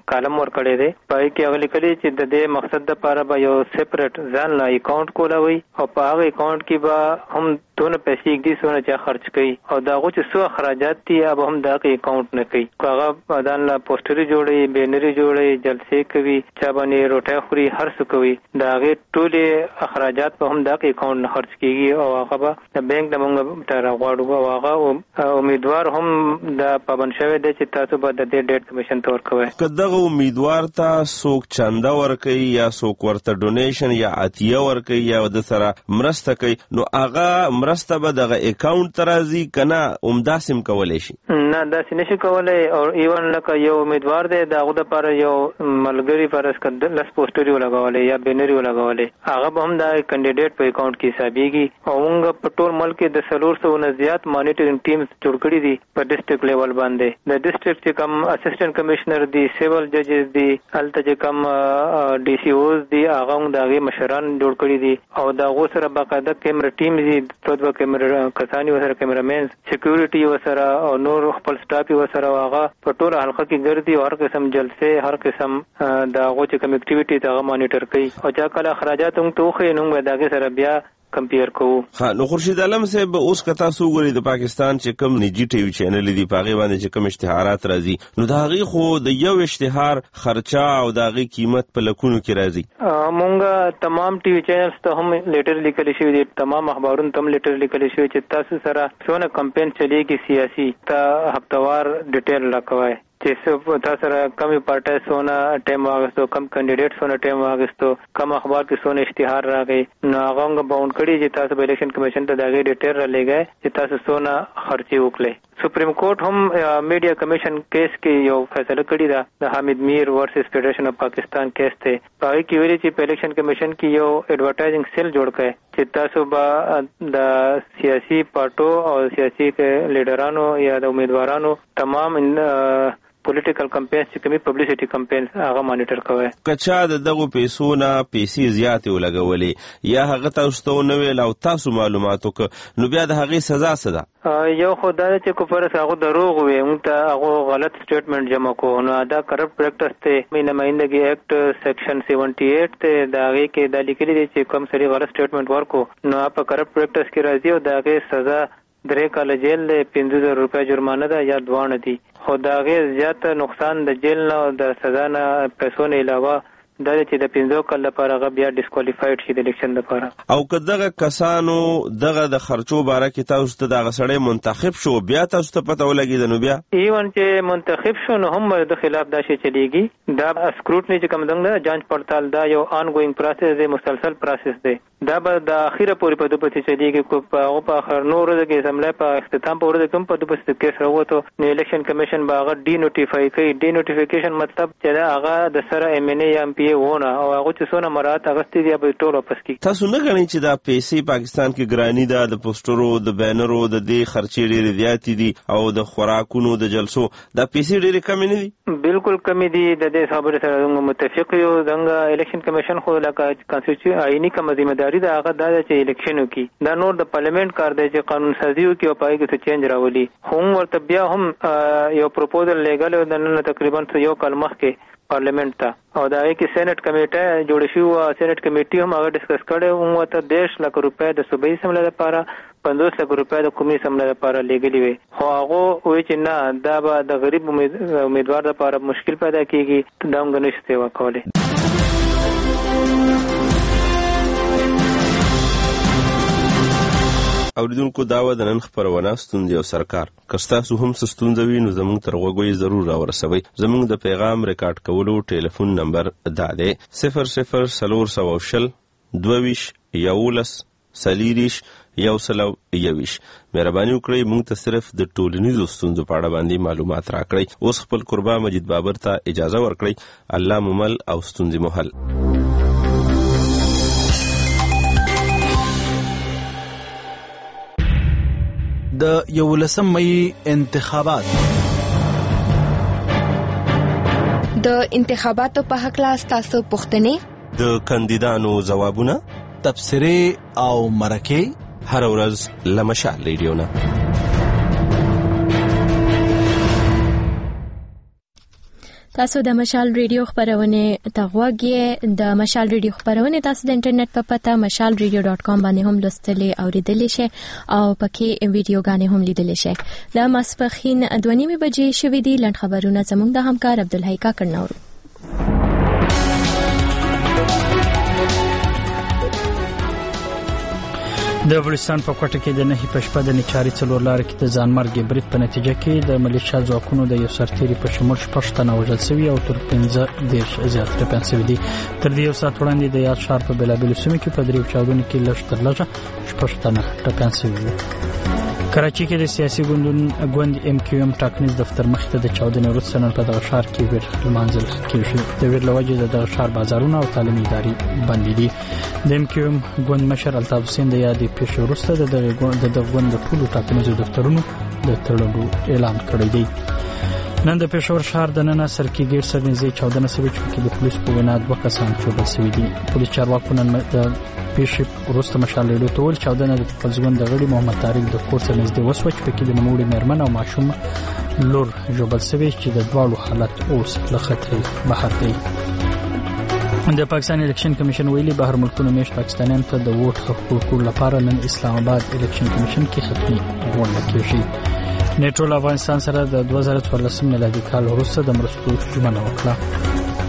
کالم ور کړی دی پای کې هغه لیکلي چې د دې مقصد لپاره به یو سیپریټ ځان لا اکاؤنٹ کولوي او په هغه اکاؤنٹ کې به هم دونه پیسې کې سونه چې خرج کړي او دا غو چې څو اخراجات دي به هم دا کې اکاؤنٹ نه کوي هغه ځان لا پوسټري جوړي بینري جوړي جلسې کوي چا باندې روټه خوري هر څه کوي دا غي ټول اخراجات په هم دا کې اکاؤنٹ نه خرج کیږي او هغه به د بانک د مونږ تر غواړو او هغه امیدوار هم د پابند شوی دی چې تاسو به د دې ډیټ کمیشن تور کوي کداغه امیدوار ته څوک چنده ورکي یا څوک ورته ډونیشن یا عطیه ورکي یا د سره مرسته کوي نو هغه مرسته به دغه اکاؤنٹ ترازی کنه عمداسم کولای شي نه دا سنشي کولای او ایون لکه یو امیدوار دی داغه د پر یو ملګری فرض کړه لس پوسټری ولګولې یا بینری ولګولې هغه به هم د کینډیډیټ په اکاؤنٹ کې حسابيږي او موږ په ټول ملک د سلور سو نه زیات مانیټرینګ ټیمز جوړ کړي دي په ډیسټریکټ لیول باندې د ډیسټریکټ چې کوم اسسټنټ کمشنر دي سیول ججز دي الته چې کوم ډي سی اوز دي هغه هم دغه مشران جوړ کړي دي او دا غو سره باقاعده کیمرا ټیم دي دوه کیمرا کسانی وسره کیمرامین سکیورټي وسره او نور خپل سټاف وسره هغه په ټول حلقه کې ګرځي او هر قسم جلسه هر قسم دا غو چې کوم اکټیویټي دا مانیټر کوي او چا کله اخراجات هم توخه نو دغه سره بیا کمپیر کوو. ها نو خورشید عالم صاحب اوس کتا سو غوري د پاکستان چې کوم نجی ټي وي چینل دي پاغي باندې چې کوم اشتهارات راځي نو دا غي خو د یو اشتهار خرچه او دا غي قیمت په لکونو کې راځي. مونږه تمام ټي وي چینلز ته هم لیټر لیکل شوی دي تمام اخبارونو ته لیټر لیکل شوی چې تاسو سره څونه کمپین چلیږي سیاسي ته هفتوار ډیټیل راکوي چې تاسو سره کمی پارټي سونه ټیم واغستو کم کینډیډیټ سونه ټیم واغستو کم اخبار کې سونه اشتهار راغی نو هغه باوند کړي چې تاسو په الیکشن کمیشن ته دغه ډیټیل را لګای چې تاسو سونه خرچي وکړي. سپریم کورټ هم میډیا کمیشن کیس کې یو فیصله کړی دا د حامد میر ورسس فیډریشن اف پاکستان کیس ته پای کې ویلي چې په الیکشن کمیشن کې یو ایڈورټایزینګ سیل جوړ کړي چې تاسو به د سیاسي پارټو او سیاسي لیډرانو یا د امیدوارانو تمام پولیټیکل کمپینز چې کومي پبلسټی کمپینز هغه مانیټر کوي. کچا د دغه پیسو نه پیسې زیاتې ولګولې یا هغه تاسو ته نو ویل او تاسو معلوماتو ک نو بیا د هغه سزا سزا یو خدای چې کو پر هغه دروغ وي موږ ته هغه غلط سټیټمنټ جمع کو نو دا کرپټ پریکټس ته مینه مایندګي ایکټ سیکشن سیونټي ایټ ته دا هغه کې د لیکلي دي چې کوم سړي غلط سټیټمنټ ورکو نو په کرپټ پریکټس کې راځي او دا هغه سزا درې کال جیل له پنځه زره روپیا جرمانه ده یا دوانه دي خو دا غیر زیات نقصان د جیل نه او د سزا نه پیسو نه علاوه دا چې د پنځه کال لپاره غو بیا ډیسکوالیفاید شي د الیکشن لپاره. او کداغه کسانو دغه د خرچو باره کې تاسو ته دغه سړی منتخب شو بیا تاسو ته پته ولګی د نو بیا ایون چې منتخب شو نو هم د خلاف دا شي چلیږي دا اسکروټنی چې کوم دغه جانچ پړتال دا یو آن گوینګ پروسس دی مسلسل پروسس دی دا به د اخیره پورې په دوه پتی چلیږي کو په په اخر نور ورځې سملای په اختتام په ورځې کوم په دوه پتی کیس راوته نو الیکشن کمیشن باغ ډی نوټیفای کوي ډی نوټیفیکیشن مطلب چې دا هغه د سره ایم ان ای ام پی ونه او هغه چې سونه مراد اغستې دی به ټول واپس کی. تاسو نه غنئ چې دا پیسې پاکستان کې ګرانی ده د پوسټرو د بینرو د دې خرچې ډېرې زیاتې دي او د خوراکونو د جلسو دا پیسې ډېرې کم نه دي بالکل کم دي د دې خبرې سره متفق یو څنګه الیکشن کمیشن خو لکه کانسټیټیوشن آئینی کوم ذمہ داری ده هغه دا چې الیکشنو کې دا نور د پارلیمنت کار دی چې قانون سازیو کې او پای کې څه چینج راولي هم ورته بیا هم یو پروپوزل لګل د نن تقریبا یو کال مخکې پارلیمنت ته او دا کې سېنات کمیټه جوړ شو او سېنات کمیټي هم هغه ډیسکس کړي او ته دیش لک روپے د صوبایي سملې لپاره پنځوس لک روپے د قومي سملې لپاره لګلې وي خو هغه وایي چې نه دا به د غریب امیدوار لپاره مشکل پیدا کیږي دا موږ نشو سیوا کولای. اوریدونکو داوا د نن خبرونه ستوندې او سرکار کستاسو هم ستوندوي نو زموږ تر وګوي ضرور راورسوي. زموږ د پیغام ریکارډ کولو ټلیفون نمبر دا دی صفر صفر سلور سو شل دوویش یولس سلیریش یو سلو یویش. مهرباني وکړئ موږ ته صرف د ټولنیزو ستونزو په اړه باندې معلومات راکړئ. اوس خپل قربا مجید بابر ته اجازه ورکړئ. الله ممل او ستونزې محل. د یولسم مئی انتخابات د انتخاباتو په حق لا تاسو پوښتنې د کاندیدانو ځوابونه تبصرې او مرکې هر ورځ لمشال ریډیو نه تاسو د مشال ریډیو خبرونه تغوږی د مشال ریډیو خبرونه تاسو د انټرنیټ په پته مشال ریډیو ډاټ کام باندې هم لوستلې او لیدلې شئ او پکې ویډیوګانې هم لیدلې شئ. د ماسپخین دوه نیمې بجې شوې دي. لنډ خبرونه زموږ د همکار عبدالحی کاکړ نورو. د افغانستان په کوټه کې د نهي پښپا د نچاري څلور لار کې د ځانمرګ برید په نتیجه کې د ملیشیا ځواکونو د یو سرتیري په شمول شپږ تنه وژل شوي او تر پنځه دیرش زیات ټپیان شوي دي. تر دې یو ساعت وړاندې د یاد ښار په بېلابېلو سیمو کې په دریو چاودنو کې لږ تر لږه شپږ تنه ټپیان شوي وو. کراچي کې د سیاسي ګوندونو ګوند ایم کیو ایم ټاکنیز دفتر مخې ته د چاودنې وروسته نن په دغه ښار کې ویر لمانځل کېږي. د ویر له وجې د دغه ښار بازارونه او تعلیمي ادارې بندې دي. د ایم کیو ایم ګوند مشر الطاف حسین د یادې پیښې وروسته د دغه ګوند د ګوند د ټولو ټاکنیزو دفترونو د تړلو اعلان کړی دی. نن د پېښور ښار د ننه سرکي ګیټ سره نږدې چاودنه شوې چې پکې د پولیسو په وینا دوه کسان وژل شوي دي. پولیس چارواکو نن د پیښې وروسته مشال ریډیو ته وویل چاودنه د خپلځګون د غړي محمد طارق د کور څخه نږدې وسوه چې پکې د نوموړي مېرمن او ماشوم لور ژوبل شوي چې د دواړو حالت اوس له خطرې بهر دی. د پاکستان الیکشن کمیشن ویلي بهر ملکونو میشت پاکستانیانو ته د ووټ حق ورکولو لپاره نن اسلام آباد الیکشن کمیشن کې حتمي غونډه کېږي. نیټو له افغانستان سره د دوه زره څوارلسم میلادي کال وروسته د مرستو ژمنه وکړه.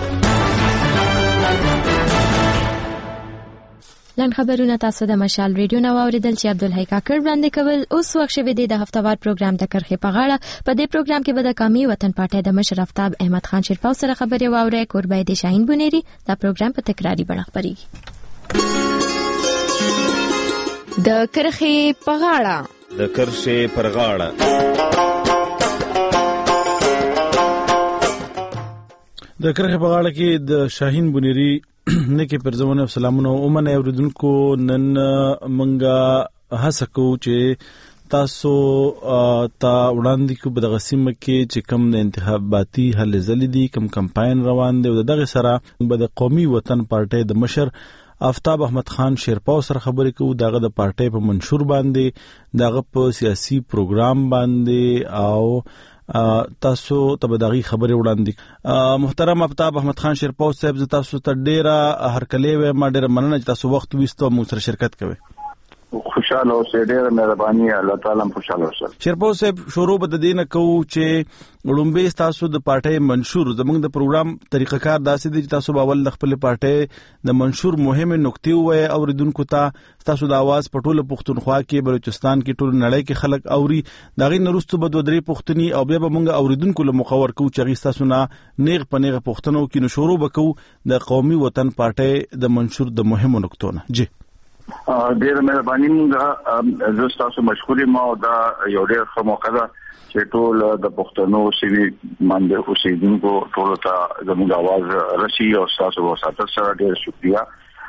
لنډ خبرونه تاسو د مشال ریډیو نو اوریدل چې عبدالحی کاکړ وړاندې کول. اوس وخت شوی دی د هفتهوار پروګرام د کرخې په غاړه. په دې پروګرام کې به د قومي وطن پارټۍ د مشر آفتاب احمد خان شیرپاو سره خبرې واورئ. کوربه د شاهین بونيري دا پروګرام په تکراری بڼه خبرېږي. د کرخې په غاړه د کرخې پر غاړه د کرخې په غاړه کې د شاهین بونيري نکي پرځونه او سلامونه اومنه اوریدونکو. نن منګه هڅه کوو چې تاسو ته وړاندې کو په دغه سیمه کې چې کوم د انتخاباتي هلې ځلې دي کوم کمپاین روان دی او دغه سره به د قومي وطن پارټۍ د مشر آفتاب احمد خان شیرپاو سره خبرې کوو. دغه د پارټۍ په منشور باندې دغه په سیاسي پروګرام باندې او تاسو ته دغه خبرې وړاندې. محترم آفتاب احمد خان شیرپاو صاحب ز تاسو ته ډیره هرکلی و ما ډیره مننه چې تاسو وخت وستو مو سره شرکت کوئ. خوشاله اوسئ. ډیره مهرباني الله تعالی خوشاله اوسئ. شیرپاو صاحب شروع به د دینه کوو چې وړومبه تاسو د پارټۍ منشور زموږ د پروګرام طریقه کار داسې دی چې تاسو باول د خپل پارټۍ د منشور مهمه نقطې وای اوریدونکو ته تاسو د आवाज په ټوله پښتونخوا کې بلوچستان کې ټول نړۍ کې خلک اوري. دغه نورستو به دوه درې پښتني او بیا به موږ اوریدونکو له مخور کو چې تاسو نه نیغ په نیغ پښتنو کې نو شروع وکړو د قومي وطن پارټۍ د منشور د مهمو نقطو نه. جی ډیره مهرباني. موږ زه تاسو مشکورې ما دا یو ډیر ښه موقع ده چې ټول د پښتنو سیمې باندې اوسېدونکو ټول ته زموږ आवाज رسي او تاسو وساتل سره ډیر شکریا.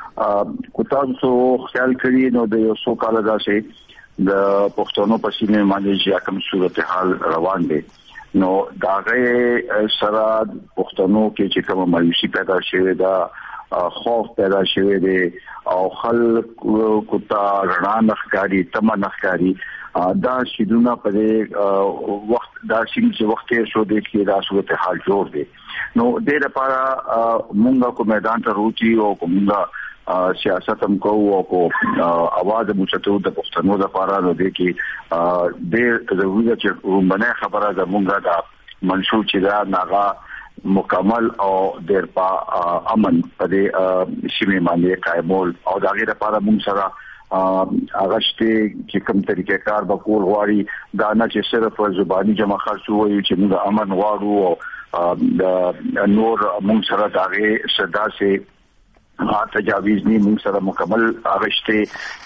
کو تاسو خیال کړئ نو د یو څو کال راځي د پښتنو په سیمې باندې چې کوم صورتحال روان دي نو داغه سره پښتنو کې چې کوم مایوسي پیدا شوه دا خوف پیدا شوه دي او خلک کوتا رڼا نخکاری تمه نخکاری دا شیدونه په وخت دا شین چې وخت شو دي کې دا صورت حال جوړ دي. نو د لپاره مونږه کو میدان ته روچي او کومه سیاست هم کوو او کو اواز موچتو د پښتنو لپاره نو دي کې د ضروري چې ومنه خبره زمونږه دا منشور چې دا ناغه مکمل او د په امن په دې سیمه باندې قائمول او دغه لپاره موږ سره اغشته چې کوم طریقې کار به کول غواړي دا نه چې صرف زبانی جمع خرڅ وایي چې موږ امن غواړو او د نور موږ سره دغه صدا سي تجاویز نی موږ سره مکمل اغشته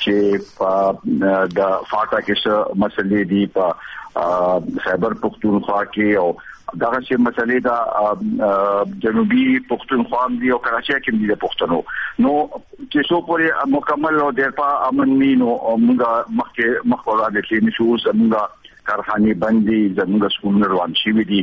چې د فاټا کې څه مسلې دي په خیبر پختونخوا کې او دغه چې مسلې دا جنوبي پښتونخوا دی او کراچۍ کې دی د پښتنو نو چې څو پورې مکمل او درپا امن نو موږ مخکې مخوره د کې نشو زموږ کارخانه بندي زموږ سکول روان شي دي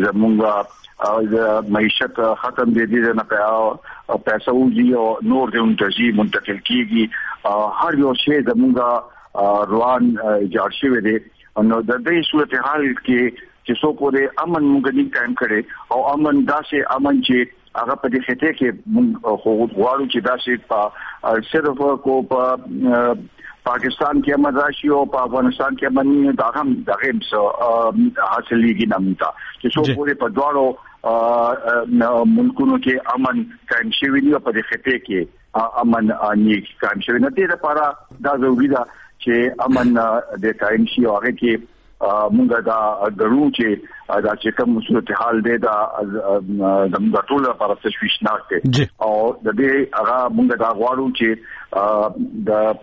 زموږ معیشت ختم دي دي نه په پیسې وږي او نور د منتجي منتقل کیږي هر یو شی زموږ روان جوړ شي دي نو د دې صورت حال کې چې څو پورې امن موږ نه قائم کړي او امن داسې امن چې هغه په دې خطه کې موږ خو غواړو چې داسې په صرف کو په پاکستان کې امن راشي او په افغانستان کې امن دا هم دغه څه حاصلېږي نامتا چې څو پورې په دواړو ملکونو کې امن قائم شوی دی په دې خطه کې امن نیک قائم شوی نه دی لپاره دا ضروري ده چې امن د قائم شي او هغه کې مونږ دا غواړو چې دا چې کوم صورتحال دی دا د موږ ټول لپاره تشویشناک دی او د دې هغه مونږ دا غواړو چې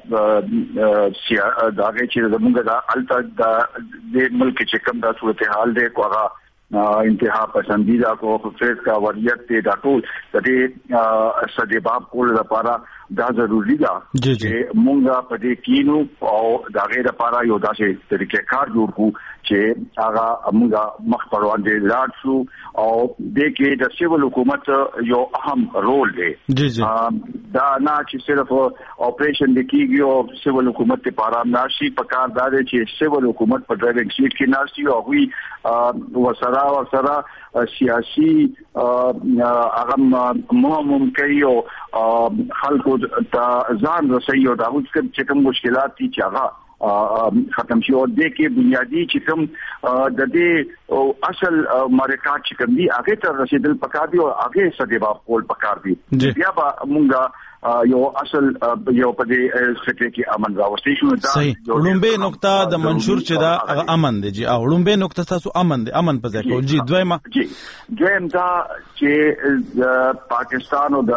د سیا دا چې موږ دا الته د ملک چې کوم دا صورتحال دی کوغه انتها پسندیده کو فیس کا وریت ته دا ټول د دې سدباب کول لپاره دا ضروری ده چې مونږه په دې کینو او دا غیر لپاره یو داسې طریقې کار جوړ کو چې هغه مونږه مخ پر وړاندې لاړ شو او د کې د سیول حکومت یو اهم رول دی دا نه چې صرف اپریشن د کیږي او سیول حکومت لپاره ناشي په کار دا دی چې سیول حکومت په ډرایوینګ سیټ کې ناشي او وی وسره وسره سیاسي هغه مهم کوي او خلکو ته ځان رسي او دا چې کوم مشکلات دي چې هغه ختم شي او د کې بنیادی چې کوم د دې اصل مارکات چې کوم دي هغه ته رسیدل پکار دي او هغه سدباب کول پکار دي بیا به مونږه یو اصل یو په دې خطه کې امن راوستي شو دا لومبه نقطه د منشور چې دا امن دی جی او لومبه نقطه تاسو امن دی امن په ځای کو جی دویمه جی دویم دا چې پاکستان او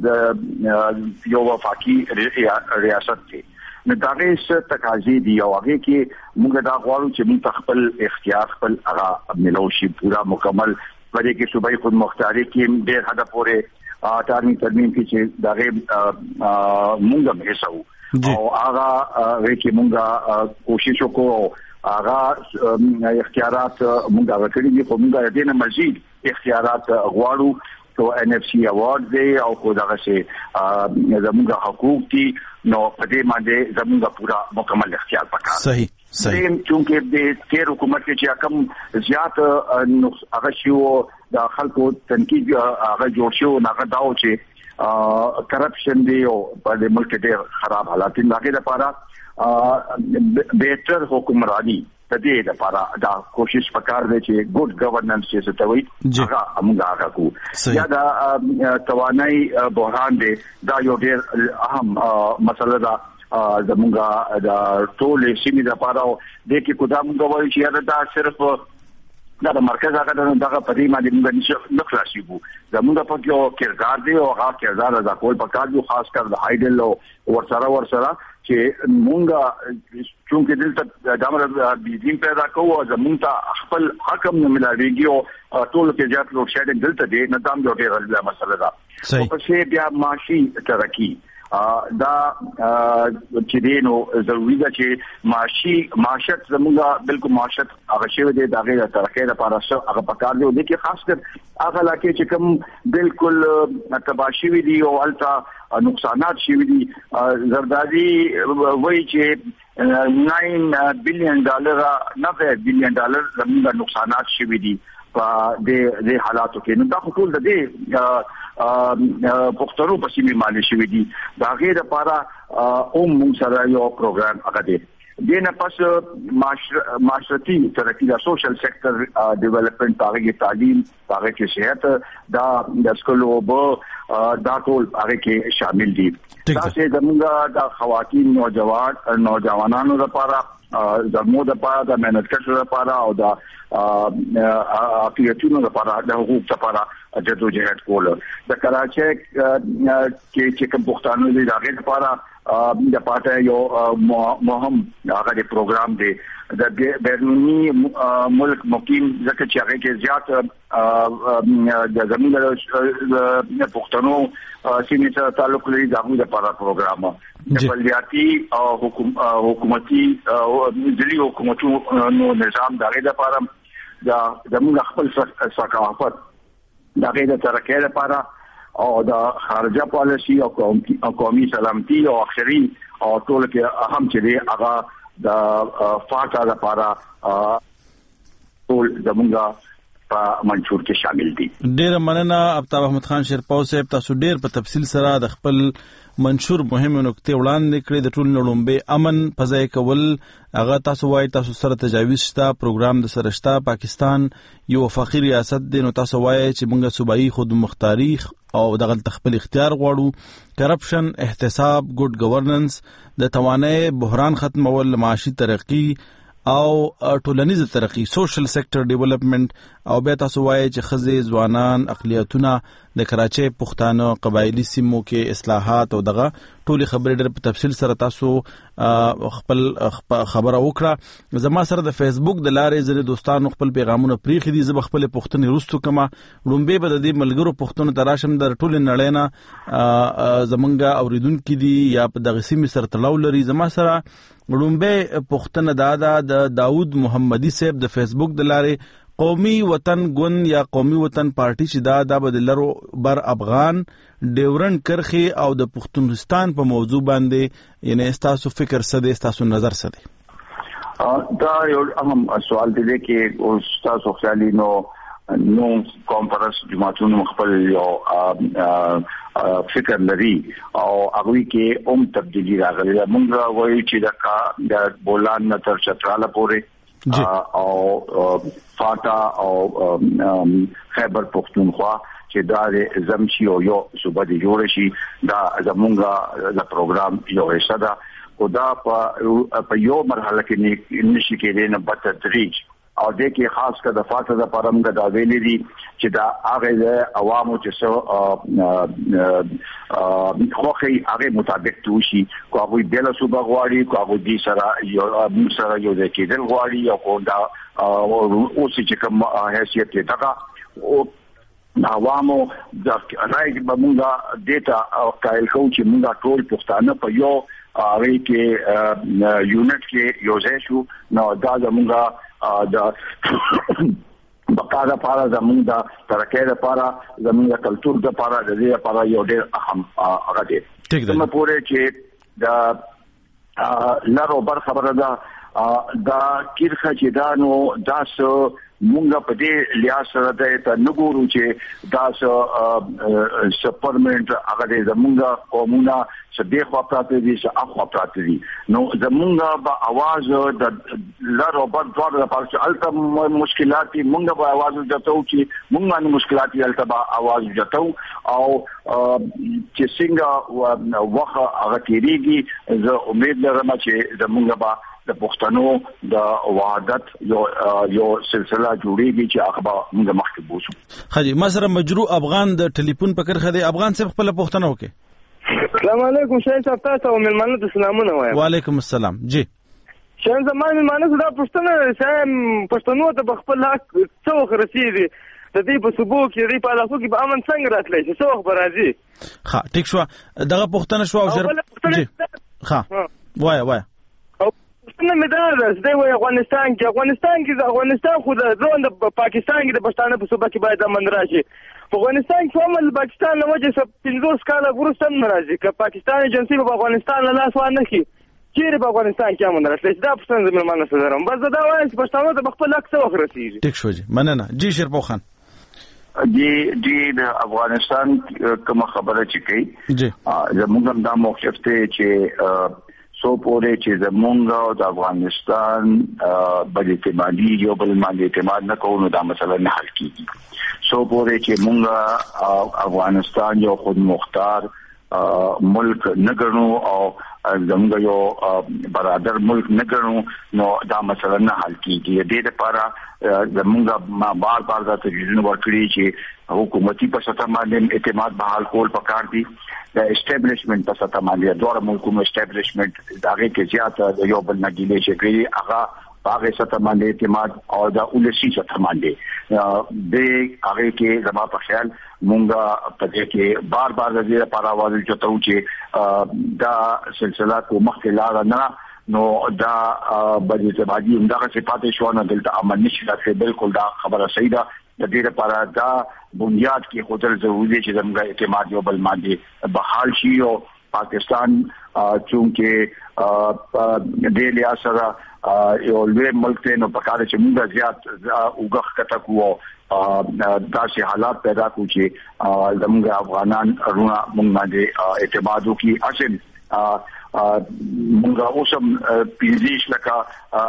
د یو وفاقي ریاست کې نو دا غیس تقاضي دی او هغه کې موږ دا غواړو چې موږ خپل اختیار خپل هغه ملوشي پورا مکمل پدې کې صوبایي خود مختاري کې ډېر حد پورې تارمي ترمیم کې چې دا غي موږ هم حصو او هغه کې موږ کوشش وکړو هغه اختیارات موږ غوښتي دي خو موږ دې نه مزید اختیارات غواړو تو ان اف سی اوارد دی او کو دغه شی زموږ حقوق دي نو په دې باندې زموږ پورا مکمل اختیار پکار صحیح صحیح چونکه د تیر حکومت کې چې کم زیات هغه شی او د خلکو تنقید هغه جوړ شو هغه داو چې کرپشن دی او په دې ملک ډېر خراب حالات دي هغه لپاره بهتر حکومرانی د دې لپاره دا کوشش وکړ چې ګډ گورننس چې څه ته وایي هغه موږ هغه کو یا دا توانای بحران دی دا یو ډېر اهم مسله ده زموږه د ټول سیمې لپاره د کې کو دا موږ وایو چې دا صرف دا د مرکز هغه دغه پدې باندې موږ نه خلاصي وو زموږ په کې کردار دی او هغه کردار ادا کول پکار دی خاص کر د هایډل او ورسره ورسره چې مونږه چونکه دلته د امر بيدین پیدا کوو زمونږ ته خپل حکم نه ملاويږي او ټول کې ځات لوډ شیډینګ دلته دی نه دام یو ډېر مسله ده او په شی بیا ماشي ترقی دا چې دینو ضروري ده چې معاشي معاشت زموږه بالکل معاشت هغه شی دی د هغه ترقی لپاره هغه پکار دی د کې خاص کر هغه لکه چې کوم بالکل تباشي وی دی او الټا نقصانات شي وی دي زردادي وایي چې نو بلین ډالر نه بلین ډالر زموږه نقصانات شي وی دي په دې حالاتو کې نو دا ټول د دې پښتنو په سیمه باندې شوی دي دا غیر لپاره اوم موږ سره یو پروګرام هغه دی دینه پس معاشرتي ترقی دا سوشل سېکټر ډیولپمنٹ هغه تعلیم هغه کې صحت دا د سکولو به دا ټول هغه کې شامل دي دا چې زموږه د خواتین نوجوان نوجوانانو لپاره زموږ د پاره د مینټکټر لپاره او د اپیاتونو لپاره د حقوق لپاره جدوجہد کول د کراچۍ کې چې کوم پښتانه دي هغه لپاره د پاته یو مهم هغه پروګرام دی د بیرونی ملک مقیم ځکه چې هغه کې زیات د زموږ د پښتنو سیمې سره تعلق لري دغه لپاره پروګرام د بلدیاتي او حکومتي ځلي حکومتونو نظام دغه لپاره د زموږ خپل ثقافت دغه د ترقۍ لپاره او د خارجه پالیسي او قومي سلامتي او اخري او ټول کې اهم چې دی هغه د فاټا لپاره ټول زمونږ په منشور کې شامل دي. ډیر مننه ابتاب احمد خان شیرپاو صاحب، تاسو ډیر په تفصیل سره د خپل منشور مهمه نقطې وړاندې کړې. د ټول نړومبه امن فضای کول هغه تاسو وایي تاسو سره تجاوز شته، پروګرام د سره شته، پاکستان یو فقیر ریاست دی، نو تاسو وایي چې موږ صوبایي خود مختاری او دغه تخپل اختیار غواړو، کرپشن، احتساب، ګډ گورننس، د توانای بحران ختمول، معاشي ترقی او ټولنیز ترقی، سوشل سیکټر ډیولپمنٹ، او بیا تاسو وایي چې ښځې، ځوانان، اقلیتونه، د کراچۍ پښتانه، قبایلی سیمو کې اصلاحات او دغه ټولې خبرې ډېر په تفصیل سره تاسو خپل خبره وکړه. زما سره د فیسبوک د لارې ځینې دوستانو خپل پیغامونه پریښي دي، زه به خپلې پوښتنې وروستو کومه. لومبې به د دې ملګرو پوښتنو ته راشم. د ټولې نړۍ نه زمونږ اورېدونکي دي یا په دغه سیمې سره تړاو لري. زما سره لومبې پوښتنه دا ده د داود محمدي صاحب د فیسبوک د لارې، قومي وطن ګوند یا قومي وطن پارټي چې دا د بدلرو بر افغان ډیورنډ کرخي او د پښتونستان په موضوع باندې، یعنی تاسو فکر څه دی، تاسو نظر څه دی؟ دا یو اهم سوال دی چې اوس تاسو خیالي نو نو کانفرنس جماعتونو خپل یو فکر لري او هغه کې اوم تبدیلی راغلی. موږ وایو چې د بولان نه تر چتراله پورې او فاتا او خیبر پختونخوا چې دا د زمشي او یو صوبه دی جوړ شي، دا زمونږه د پروګرام یو حصہ ده. او دا په یو مرحله کې نشي کېدای نه په تدریج، او د کې خاص کر د فاتا د پرمګه دا ویلې دي چې دا هغه د عوامو چې سو خوخي هغه مطابق توشي، کو هغه بل صوبه غواړي، کو هغه دي سره یو سره یو د کېدل غواړي، او کو دا او چې کوم حیثیت لري دا او عوامو د راځي به موږ دیتا او کایل کو چې موږ ټول پښتانه په یو هغه کې یونټ کې یو ځای شو. نو دا زموږ د بقا لپاره، زموږ د ترقۍ لپاره، زموږ د کلتور لپاره، د دې لپاره یو ډېر اهم هغه دی. کومه پورې چې د لارو بر خبره ده دا کیرخه چې دا نو داسو مونږ په دې لیاس سره د نګورو چې دا س پرمنټ هغه د زمونږ قومونه چې د خوا پراته دي چې اخوا پراته دي. نو زمونږ به आवाज د لارو بر دوړ لپاره چې الته مشکلات مونږ به आवाज جاتو چې مونږ باندې مشکلات الته به आवाज جاتو، او چې څنګه وخه هغه تیریږي. زه امید لرم چې زمونږ به د پښتنو د وحدت یو یو سلسله جوړیږي چې هغه موږ مخکې بوزو. خدي ما سره مجروح افغان د ټلیفون پکړ خدي افغان صاحب خپل پښتنه وکي. السلام علیکم شاهین صاحب، تاسو او ملمنو ته سلامونه وایم. وعلیکم السلام. جی شاهین زمان ملمنو دا پښتنه شایم پښتنو ته خپل حق څو خرسيدي د دې په سبو کې ری په علاقو کې به امن څنګه راتلی شي، څو خبر راځي. ها ټیک شو، دغه پښتنه شو او شر. جی ها وای وای نه مې دا ده د افغانستان کې افغانستان کې افغانستان خو د ځون د پاکستان کې د پښتانه په صوبه کې باید امن راشي. په افغانستان کې هم د پاکستان له وجې څخه پنځوس کاله وروسته هم راځي که پاکستان ایجنسی په افغانستان له لاس وانه کړي چیرې په افغانستان کې امن راشي. دا پښتنه زموږ مانه سره بس دا وایم چې پښتانه ته خپل حق څه وخت رسیږي. ټیک شو جی مننه. جی شیرپو خان جی جی د افغانستان کوم خبره چې کوي جی زموږ هم دا موقف ته چې سو پورې چې زمونږ د افغانستان بل اعتمادي یو بل باندې اعتماد نه کوو نو دا مسله نه حل کیږي. سو پورې چې مونږ افغانستان یو خود مختار ملک نه ګڼو او زموږ یو برادر ملک نه ګڼو نو دا مسله نه حل کیږي. د دې لپاره زمونږ ما بار بار دا تجویزونه ورکړي چې حکومتي په سطح باندې اعتماد بحال کول پکار دي، د اسټابلیشمنت په سطح باندې دوه ملکونو اسټابلیشمنت دغه کې زیاته یو بل نګیلې شي کوي هغه هغه سطح باندې اعتماد او د اولسي سطح باندې د هغه کې زما په خیال مونږه په دې کې بار بار د دې لپاره आवाज چتو چې دا سلسله کو مخکې لار نه نو دا بل اعتمادي همدغه صفات شو نه دلته امن نشي راځي. بالکل دا خبره صحیح ده. د دې لپاره دا بنیاد کې خودل ضروري چې زموږ اعتماد یو بل باندې بحال شي او پاکستان چونکه د لیا سره یو لوی ملک ته نو پکاره چې موږ زیات وګخ کته کوو داسې حالات پیدا کوي چې زموږ افغانان رونه موږ باندې اعتماد وکړي اصل موږ اوسم پینځه لکه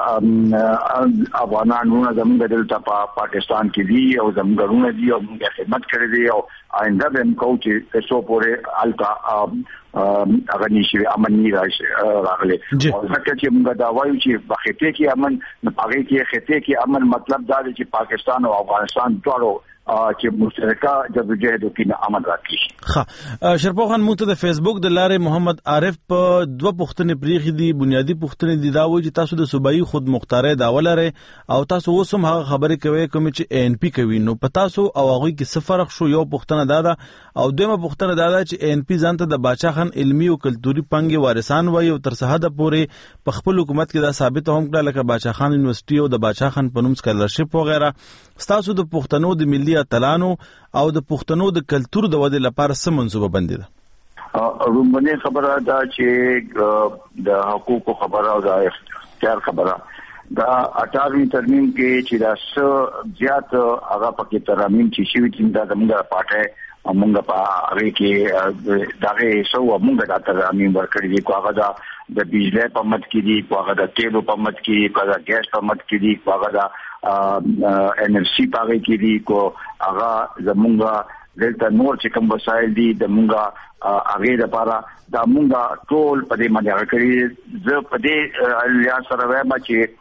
افغانان رونه زموږ دلته په پاکستان کې دي او زموږ رونه دي او موږ خدمت کړې دي او آینده به موږ کوو چې څو پورې التا هغه نشي امن نه راشي راغلي او ځکه چې موږ دا وایو چې په خطه کې امن نه پاره کې خطه کې امن مطلب دا دی چې پاکستان او افغانستان دواړو چې مشترکه جدوجہد وکړي امن راکړي. ښه شرپو خان موږ ته د فیسبوک د لارې محمد عارف په دوه پوښتنې پریخي دي بنیادی پوښتنې دي دا وایي چې تاسو د صوبایي خود مختارۍ دعوه لرئ او تاسو اوس هم هغه خبرې کوي کوم چې اے ان پی کوي نو په تاسو او هغه کې څه فرق شو یو پوښتنه دا ده او دویمه پوښتنه دا ده چې اے ان پی ځان ته د باچا خان علمي او کلتوري پنګ وارثان وایي او تر څه حد پورې په خپل حکومت کې دا ثابت هم کړه لکه باچا خان یونیورسيټي او د باچا خان په نوم سکالرشپ وغیرہ تاسو د پښتنو د ملي اتلانو او د پښتنو د کلتور د ودې لپاره څه منصوبه بندي ده؟ رومبنه خبره دا چې د حقوقو خبره او د اختیار خبره دا اټاروي ترمیم کې چې دا څه زیات هغه پکې ترمیم چې شي چې دا زموږه پاټه موږ په هغه کې دغه سو موږ دا ترمیم ورکړي دي کوغه دا د بجلی په مت کې دي کوغه د تیلو په مت کې دي کوغه د ګیس په مت کې دي کوغه دا ان اف سی پاره کې دي کو هغه زمونږه دلته نور چې کوم وسایل دي د مونږه هغه لپاره دا مونږه ټول په دې باندې کړی زه په دې لیا سره وایم چې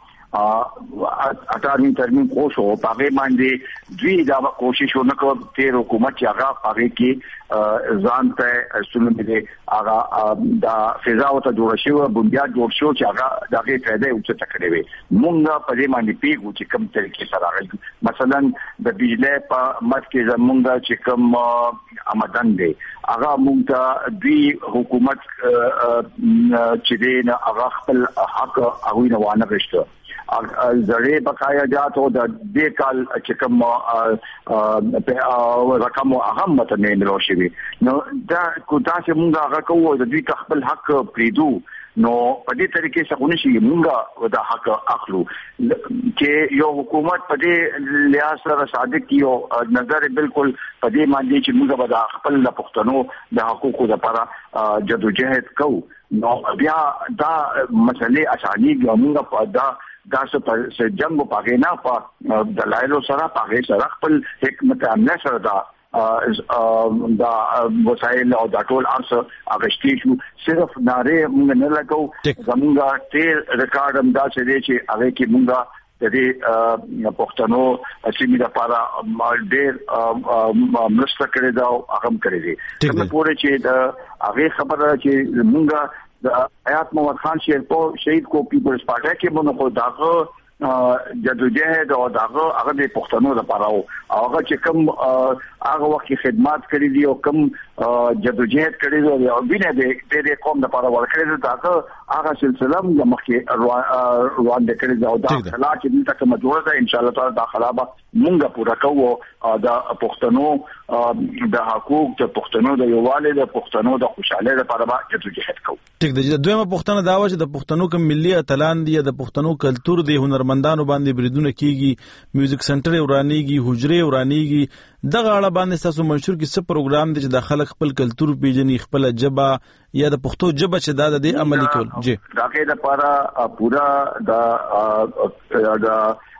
اټارمي ترمیم کوشش او په باندې دوی دا کوشش وکړو چې حکومت چې هغه هغه کې ځان ته سنوي دي هغه دا فضا او ته جوړ شو بنیاد جوړ شو چې هغه دغه فائدې او څه تکړه وي مونږ په دې باندې پیګو چې کوم طریقې سره راغلی مثلا د بجلی په مت کې زمونږ چې کوم آمدن دي هغه مونږ ته دوی حکومت چې دی نه هغه خپل حق هغه نه وانه غشته زړې بقایا جات او د دې کال چې کوم په رقم اهم مت نه ملو شي نو دا کو تاسو مونږه هغه کوو د دې خپل حق پریدو نو په دې طریقې څخه نشي مونږه د حق اخلو چې یو حکومت په دې لحاظ سره صادق کیو نظر بالکل په دې باندې چې مونږه به خپل د پښتنو د حقوقو لپاره جدوجہد کوو نو بیا دا مسلې اساني ګمږه په دا دا څه جنگ په پاګه نه په دلایل سره پاګه سره خپل حکمت عمله سره دا دا وسایل او دا ټول ارس اغشتي شو صرف ناره موږ نه لګو زمونږه ټیر ریکارډ هم دا چې دی چې هغه کې موږ د دې پښتنو سیمې لپاره مال ډېر مرسته کړې دا هغه کړې دي څنګه پورې چې دا هغه خبره چې موږ حیات محمد خان شیرپو شهید کو پیپلز پارټي کې مونږ خو داغه جدوجہد او داغه هغه د پښتنو لپاره او هغه چې کوم هغه وخت خدمات کړی دي او کوم جدوجہد کړی دی او بینه د دې قوم لپاره ورکړی دی داغه هغه سلسله موږ مخکې روان د کړی دی او دا خلا چې دلته کوم جوړه ده ان شاء الله تعالی دا خلابه مونږه پورا کوو د پښتنو د حقوق د پښتنو د یووالي د پښتنو د خوشاله لپاره به جدوجہد کوو. ټیک دی د دویمه پښتنه دا و چې د پښتنو کوم ملي اتلان دي د پښتنو کلتور دی هنرمندانو باندې بریدونه کیږي میوزیک سنټر ورانیږي حجره ورانیږي دغه اړه باندې تاسو منشور کې څه پروګرام دی چې د خلک خپل کلتور پیژني خپل ژبه یا د پښتو ژبه چې دا د عملي کول جی دغه لپاره پورا د د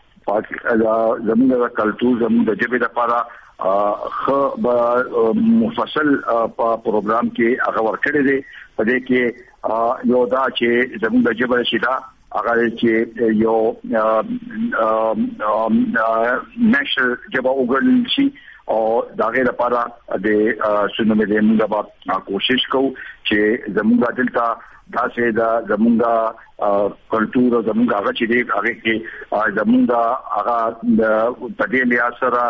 زموږ کلتور زموږ د ژبې لپاره خو مفصل په پروګرام کې هغه ورکړی دی په دې کې یو دا چې زموږ د ژبې شیدا هغه چې یو نېشنل ژبه وګڼل شي او دغه لپاره د سنمه د موږ کوشش کوو چې زموږ دلته دا چې دا زموږ کلتور او زموږ هغه چې دی هغه کې زموږ هغه په دې لیا سره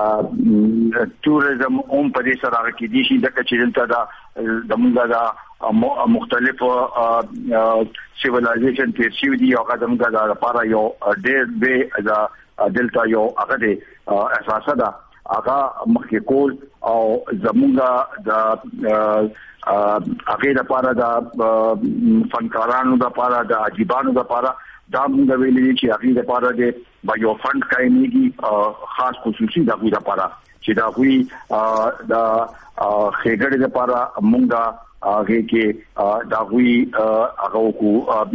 ټوریزم هم په دې سره کې دي چې د کچېلته دا زموږ دا مختلفو سیویلایزیشن کې شي دي او زموږ دا لپاره یو ډېر به دا دلته یو هغه دی اساسه ده هغه مخکې کول او زمونږ د هغه لپاره د فنکارانو لپاره د ادیبانو لپاره دا موږ ویلي چې هغه لپاره د یو فند کایمیږي خاص خصوصي د هغه لپاره چې دا وی د خېګړې لپاره موږ هغه کې دا وی هغه کو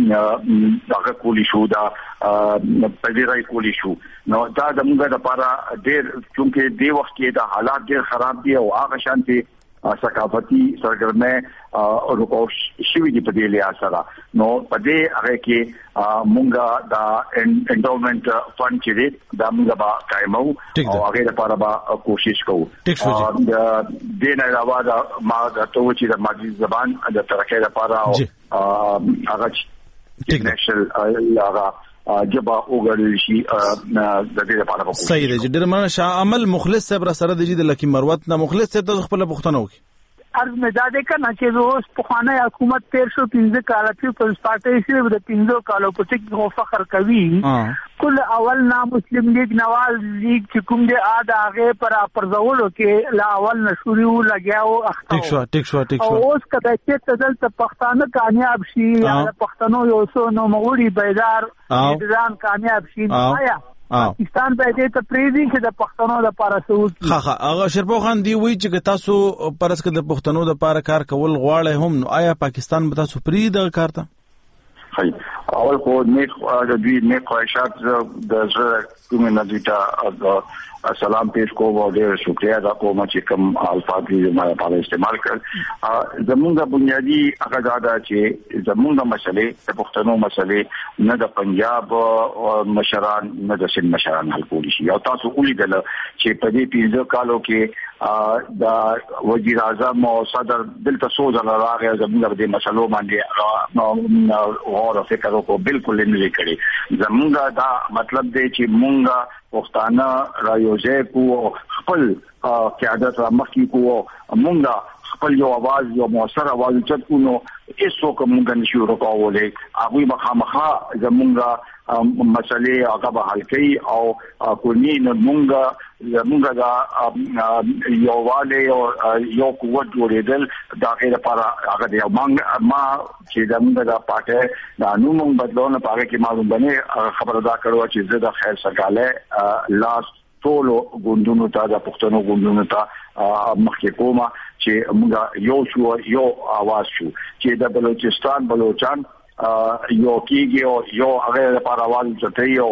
هغه کولی شو دا پدیرای کولی شو نو دا د موږ لپاره ډېر چونکې د وخت کې د حالات ډېر خراب دي او هغه شانتي ثقافتي سرګرمه او رکوش شوی دی په دې لحاظ سره نو په دې هغه کې مونږه دا انډومنت فند چې دی دا مونږه با قائمو او هغه لپاره با کوشش کوو د دې نه علاوه دا ما د توګه چې د مادي زبان د ترقۍ لپاره او هغه چې نېشنل هغه جبا اوګل شي د دې لپاره وکړو صحیح دی ډېر مننه شاه عمل مخلص صاحب را سره د لکی مروت نه مخلص صاحب ته خپل پښتنه وکړي ارز مزاده کنا چې روز په خانه حکومت تیر شو پنځه کال پیپلز پارټي چې د پنځه کالو په ټیک خو فخر کوي کل اول نا مسلم لیگ نواز لیگ چې کوم دی اده هغه پر پرځولو کې لا اول نشوريو لګیاو اخته ټیک شو ټیک شو ټیک شو اوس کله چې تدل ته پښتانه کامیاب شي یا پښتنو یو څو نو مغوړي بیدار ځان کامیاب شي آیا پاکستان به دې ته پریزي چې د پښتنو لپاره سوت ها ها هغه شرپو خان دی وی چې تاسو پرسک د پښتنو لپاره کار کول غواړی هم نو آیا پاکستان به تاسو پری د کار ته خی اول خو نیک د دې نیک خواهشات د زړه کوم نه دیتا سلام پیش کوم او ډېر شکریا دا کوم چې کوم الفاظ یې ما په استعمال کړ زمونږ بنیادی هغه دا چې زمونږ مسلې د پښتنو مسلې نه د پنجاب مشران نه د سند مشران حل کولی شي او تاسو ولیدل چې په دې پنځه کالو کې د وزیر اعظم او صدر دلته سوز راغی زمونږ د مسلو باندې او فکر کو بالکل نه لري زمونږ دا مطلب دی چې مونږه پښتانه را یوځای کو خپل قیادت را مخکې کو مونږه خپل یو आवाज یو موثر आवाज چت کو نو ایسو کومګه نشو رکاولې هغه مخامخه زمونږه مسلې هغه به حل کوي او کونی نو مونږه زمونږه دا یو والي او یو قوت جوړېدل دا غیر لپاره هغه دی ما چې زمونږه دا پټه دا نو مونږ بدلون په هغه کې معلوم بنه خبردار کړو چې زه د خیر سګاله لاس ټولو ګوندونو ته د پښتنو ګوندونو ته مخکې کومه چې موږ یو شو یو आवाज شو چې د بلوچستان بلوچستان یو کېږي او یو هغه لپاره आवाज چته یو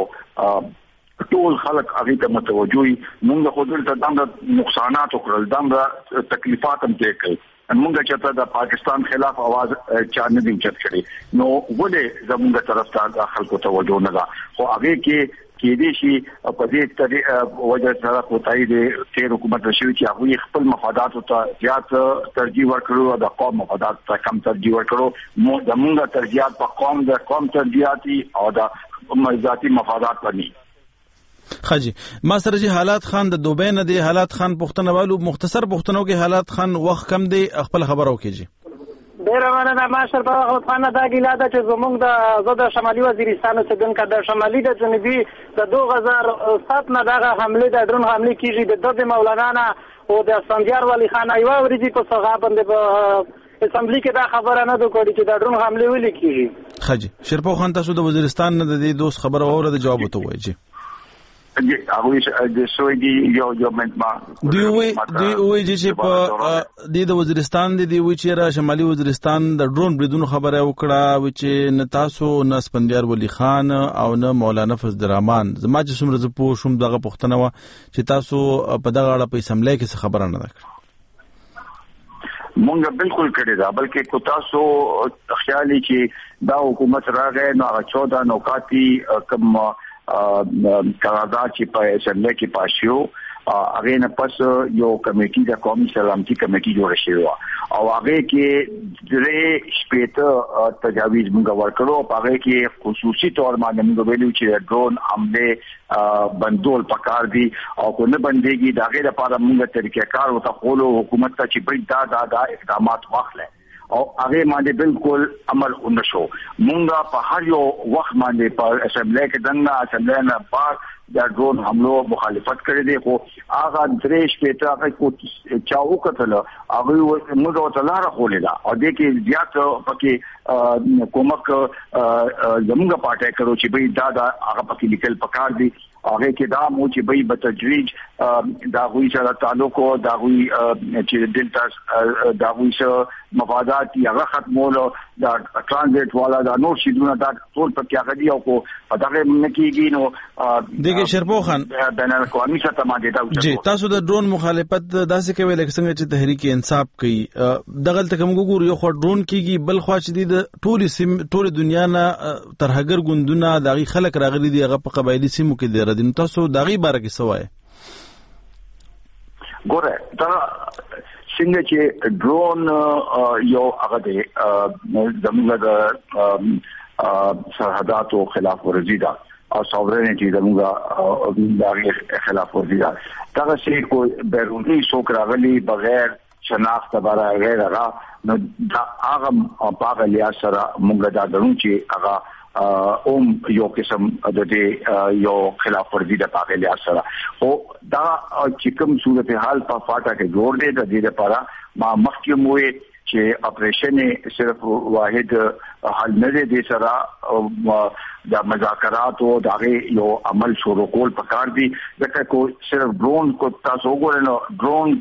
ټول خلک هغه ته متوجوي موږ خو دلته د نقصانات او کړل د تکلیفات هم کې کړل موږ چې د پاکستان خلاف आवाज چا نه دی چت کړی نو ولې زموږ طرف ته خلکو توجه نه ده خو هغه کې کې دي شي په دې طریقه وجه سره کوتای دي چې حکومت راشي چې هغه خپل مفادات ته زیات ترجیح ورکړي او د قوم مفادات ته کم ترجیح ورکړي مو د موږ ترجیحات په قوم د قوم ترجیحاتي او د ذاتي مفادات باندې خجی ما سره جی حالات خان د دوبۍ نه دی حالات خان پښتنه والو مختصر پښتنو کې حالات خان وخت کم دی خپل خبرو کېږي ډیر مننه ماشر په وخت خانه دا ګیلا ده چې زموږ د زده شمالي وزیرستان څخه د د شمالي د جنوبي د دوه هزار سات نه دغه حمله د ډرون حمله کیږي د د مولانا او د سنجار ولی خان ایوا ورځي په څنګه باندې په اسمبلی کې دا خبره نه دوه کوي چې د ډرون حمله ویل کیږي خجی شرپو خان تاسو د وزیرستان نه د دې دوست خبره اوره د جواب وته وایي هغه د سویدي یو یو منټما دی وی دی وی چې په د وزیرستان دی وی چې را شمالي وزیرستان د ډرون بریدونو خبره وکړه و چې نه تاسو نه سپندیار ولی خان او نه مولانا فضل الرحمن زما چې څومره ز پوه شوم دغه پښتنه و چې تاسو په دغه اړه په اسمبلی کې خبره نه کړه مونږ بالکل کړی دا بلکې کو تاسو خیالي چې دا حکومت راغی نو هغه چودہ نوکاتی کم قرارداد چې په اسمبلی کې پاشیو هغه نه پس یو کمیټي د قومي سلامتي کمیټي جوړ شوی او هغه کې درې شپېته تجاویز موږ ورکړو په هغه کې خصوصي تور باندې موږ ویلو چې ډرون حمله بندول پکار دي او کو نه بنديږي دا غیر لپاره موږ طریقې کار او تقولو حکومت ته چې بل دا دا دا اقدامات واخلي او هغه باندې بالکل عمل ونشو. مونږه په هر یو وخت باندې په اسمبلی کې دنه اسمبلی نه پار د ډرون حملو مخالفت کړی دی، خو هغه درېش پیټه هغه کو چاو کتل هغه موږ ته لار خولې دا او د کې زیات پکې کومک زموږ پارټي کړو چې به دا دا هغه پکې لیکل پکار دی. هغه کې دا مو چې به په تدریج دا غوي سره تعلق او دا غوي چې دلته دا غوي سره مفادات هغه ختمولو دا ترانزیت والا دا نور شیدونه دا ټول پکې هغه دی او کو پدغه منکیږي نو دغه شرپو خان بین الاقوامي سطح باندې دا جی تاسو د ډرون مخالفت داسې کوي لکه څنګه چې تحریک انصاف کوي دغه تل کوم ګور یو خو ډرون کیږي بل خو چې د ټول سیم ټول دنیا نه ترهګر ګوندونه دغه خلک راغلي دي هغه په قبایلی سیمو کې دي ردین تاسو دغه باره کې سوای ګوره دا څنګه چې ډرون یو هغه دی زموږ د سرحداتو خلاف ورزي ده او ساورنټي زموږ د خلاف ورزي ده. دا شی کو بیرونی څوک راغلي بغیر شناخت برابر غیر هغه نو دا هغه په لیا سره موږ دا درو چې هغه اوم یو قسم د دې یو خلاف ورزي د پاګه لیا سره او دا چې کوم صورتحال په فاټا کې جوړ دی د دې لپاره ما مخکې موې چې اپریشن صرف واحد حل نه دی سره د مذاکرات او دغه یو عمل شروع کول پکار دي ځکه کو صرف ډرون کو تاسو وګورئ نو ډرون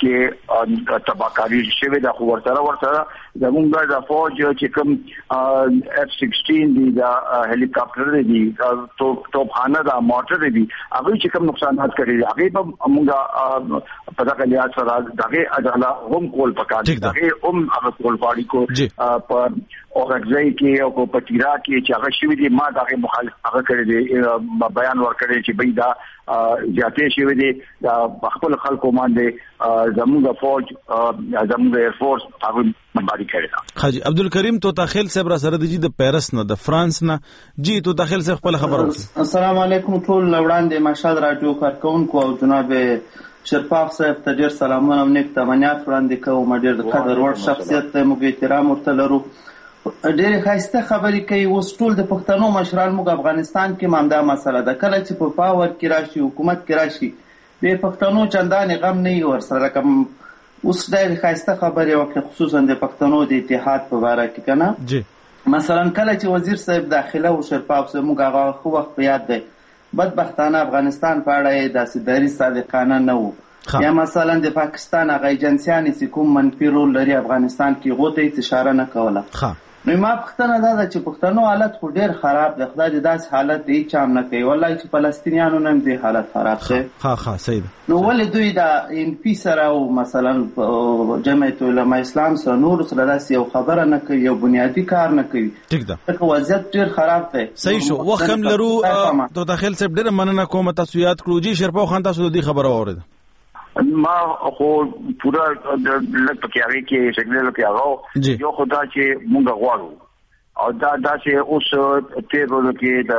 کې تباکاری شوی د خو ورته ورته زمونږ د فوج چې کوم اف سیکسټین دی دا هلیکاپټر دی توپخانه دا موټر دی هغه چې کوم نقصانات کړي هغه په موږ په دغه لیا سره دغه اجاله هم کول پکار دي دغه هم هغه کول پاړي کو په اورګځي کې او په پټیرا کې چې هغه شوی دی ما دغه مخالف هغه کړی دی بیان ورکړی چې بای دا ځاتې شوی دی د خپل خلکو باندې زموږ فوج زموږ ایر فورس هغه باندې کړی دا. حاجی عبدالکریم تو تاخیل صاحب را سره د پیرس نه د فرانس نه جی تو تاخیل صاحب خپل خبر ورکړي. السلام علیکم ټول وړاندې مشال راډیو کارکونکو او جناب شرپاف صاحب ته ډیر سلامونه او نیک تمنیات وړاندې کوم. ډیر د قدر وړ شخصیت ته موږ احترام ورته لرو. ډېر ښایسته خبرې کوي. اوس ټول د پښتنو مشران موږ افغانستان کې مامدا مسله ده کله چې په پاور کې راشي حکومت کې راشي د پښتنو چندانې غم نه وي ورسره کوم. اوس ډېر ښایسته خبرې وکړي خصوصا د پښتنو د اتحاد په باره کې که نه جی مثلا کله چې وزیر صاحب داخله او شرپاف صاحب موږ هغه خو وخت په یاد دی بدبختانه افغانستان په اړه یې داسې دریځ صادقانه نه و یا مثلا د پاکستان هغه ایجنسیانې چې کوم منفي رول لري افغانستان کې هغو ته هېڅ اشاره نه کوله. نو ما پوښتنه دا ده چې پښتنو حالت خو ډېر خراب دی خدای دې داسې حالت د هېچ هم نه کوي والله چې فلسطینیانو نه هم دې حالت خراب دی. ها ها صحیح ده. نو ولې دوی د ان پي سره او مثلا جمعیت علما اسلام سره نورو سره داسې یو خبره نه کوي یو بنیادي کار نه کوي. ټیک ده ځکه وضعیت ډېر خراب دی. صحیح شو وخت هم لرو تو داخل صاحب ډېره مننه کوم تاسو یاد کړو. جی شرپاو خان تاسو د دې خبره واورېده ما خو پورا د لږ پکې هغه کې شګلې لکه هغه یو خدا چې مونږ غواړو او دا دا چې اوس تیرو کې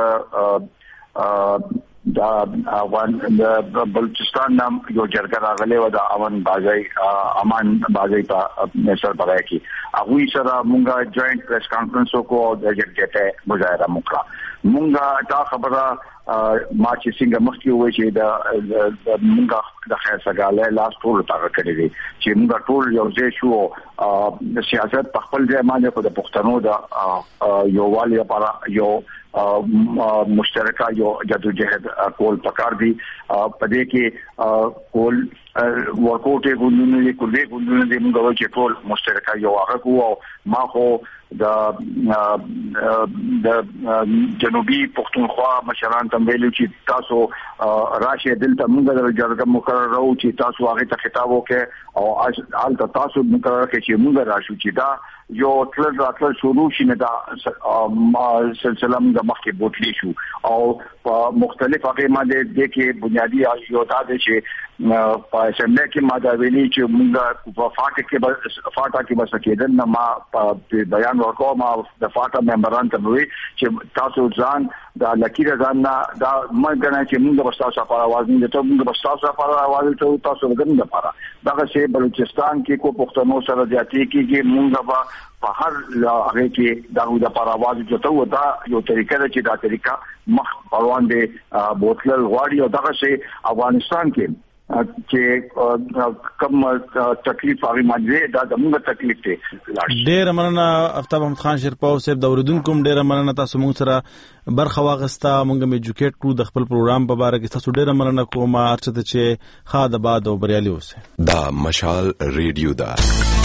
د دا افغان د بلوچستان نام یو جرګه راغله و د امن بازي امان بازي په نشر پرای کې هغه سره مونږه جوائنٹ پریس کانفرنس کو د جرګې ته مظاهره وکړه. مونږه دا خبره ما چې څنګه مخکې وای چې د مونږه د خیر سګاله لاس ټول تا کړی دی چې مونږ ټول یو ځای شو د سیاست په خپل ځای باندې په پښتنو د یو والی لپاره یو مشترکه یو جدوجہد کول پکار دی په دې کې کول ورکوټه ګوندونه دي کله ګوندونه دي موږ چې ټول مشترکه یو هغه کوو. ما خو د د جنوبي پښتونخوا مشران ته ویلو چې تاسو راشه دلته موږ د جرګه مقرره او چې تاسو هغه ته خطاب وکړي او حال تاسو مقرره کړئ چې موږ راشو چې دا یو تل راتل شروع شینه دا سلسله موږ مخکې بوتلی شو او په مختلف هغه باندې د کې بنیادی یو دا دی چې په اسمبلی کې ما دا ویلي چې موږ په فاټا کې فاټا کې بس کېدل نه ما په بیان ورکوم ما د فاټا ممبران ته وی چې تاسو ځان دا لکیره ځان دا مګنه چې موږ به تاسو لپاره आवाज نه ته موږ به تاسو لپاره आवाज ته تاسو وګڼئ لپاره دا چې بلوچستان کې کو پښتنو سره ځاتې کېږي موږ به په هر هغه کې دا د لپاره आवाज ته ودا یو طریقه ده چې دا طریقه مخ روان دي بوتل غواړي او دا چې افغانستان کې چې کوم تکلیف هغه ماجه دا زموږ تکلیف دی. ډېر مننه افتاب احمد خان شیرپاو صاحب د اوریدونکو ډېر مننه تاسو موږ سره برخه واغستا موږ مې ایجوکیټ کړو د خپل پروګرام په اړه کې تاسو ډېر مننه کوم ارڅ ته چې خا د باد او بریالي اوسه. دا مشال ریډیو دا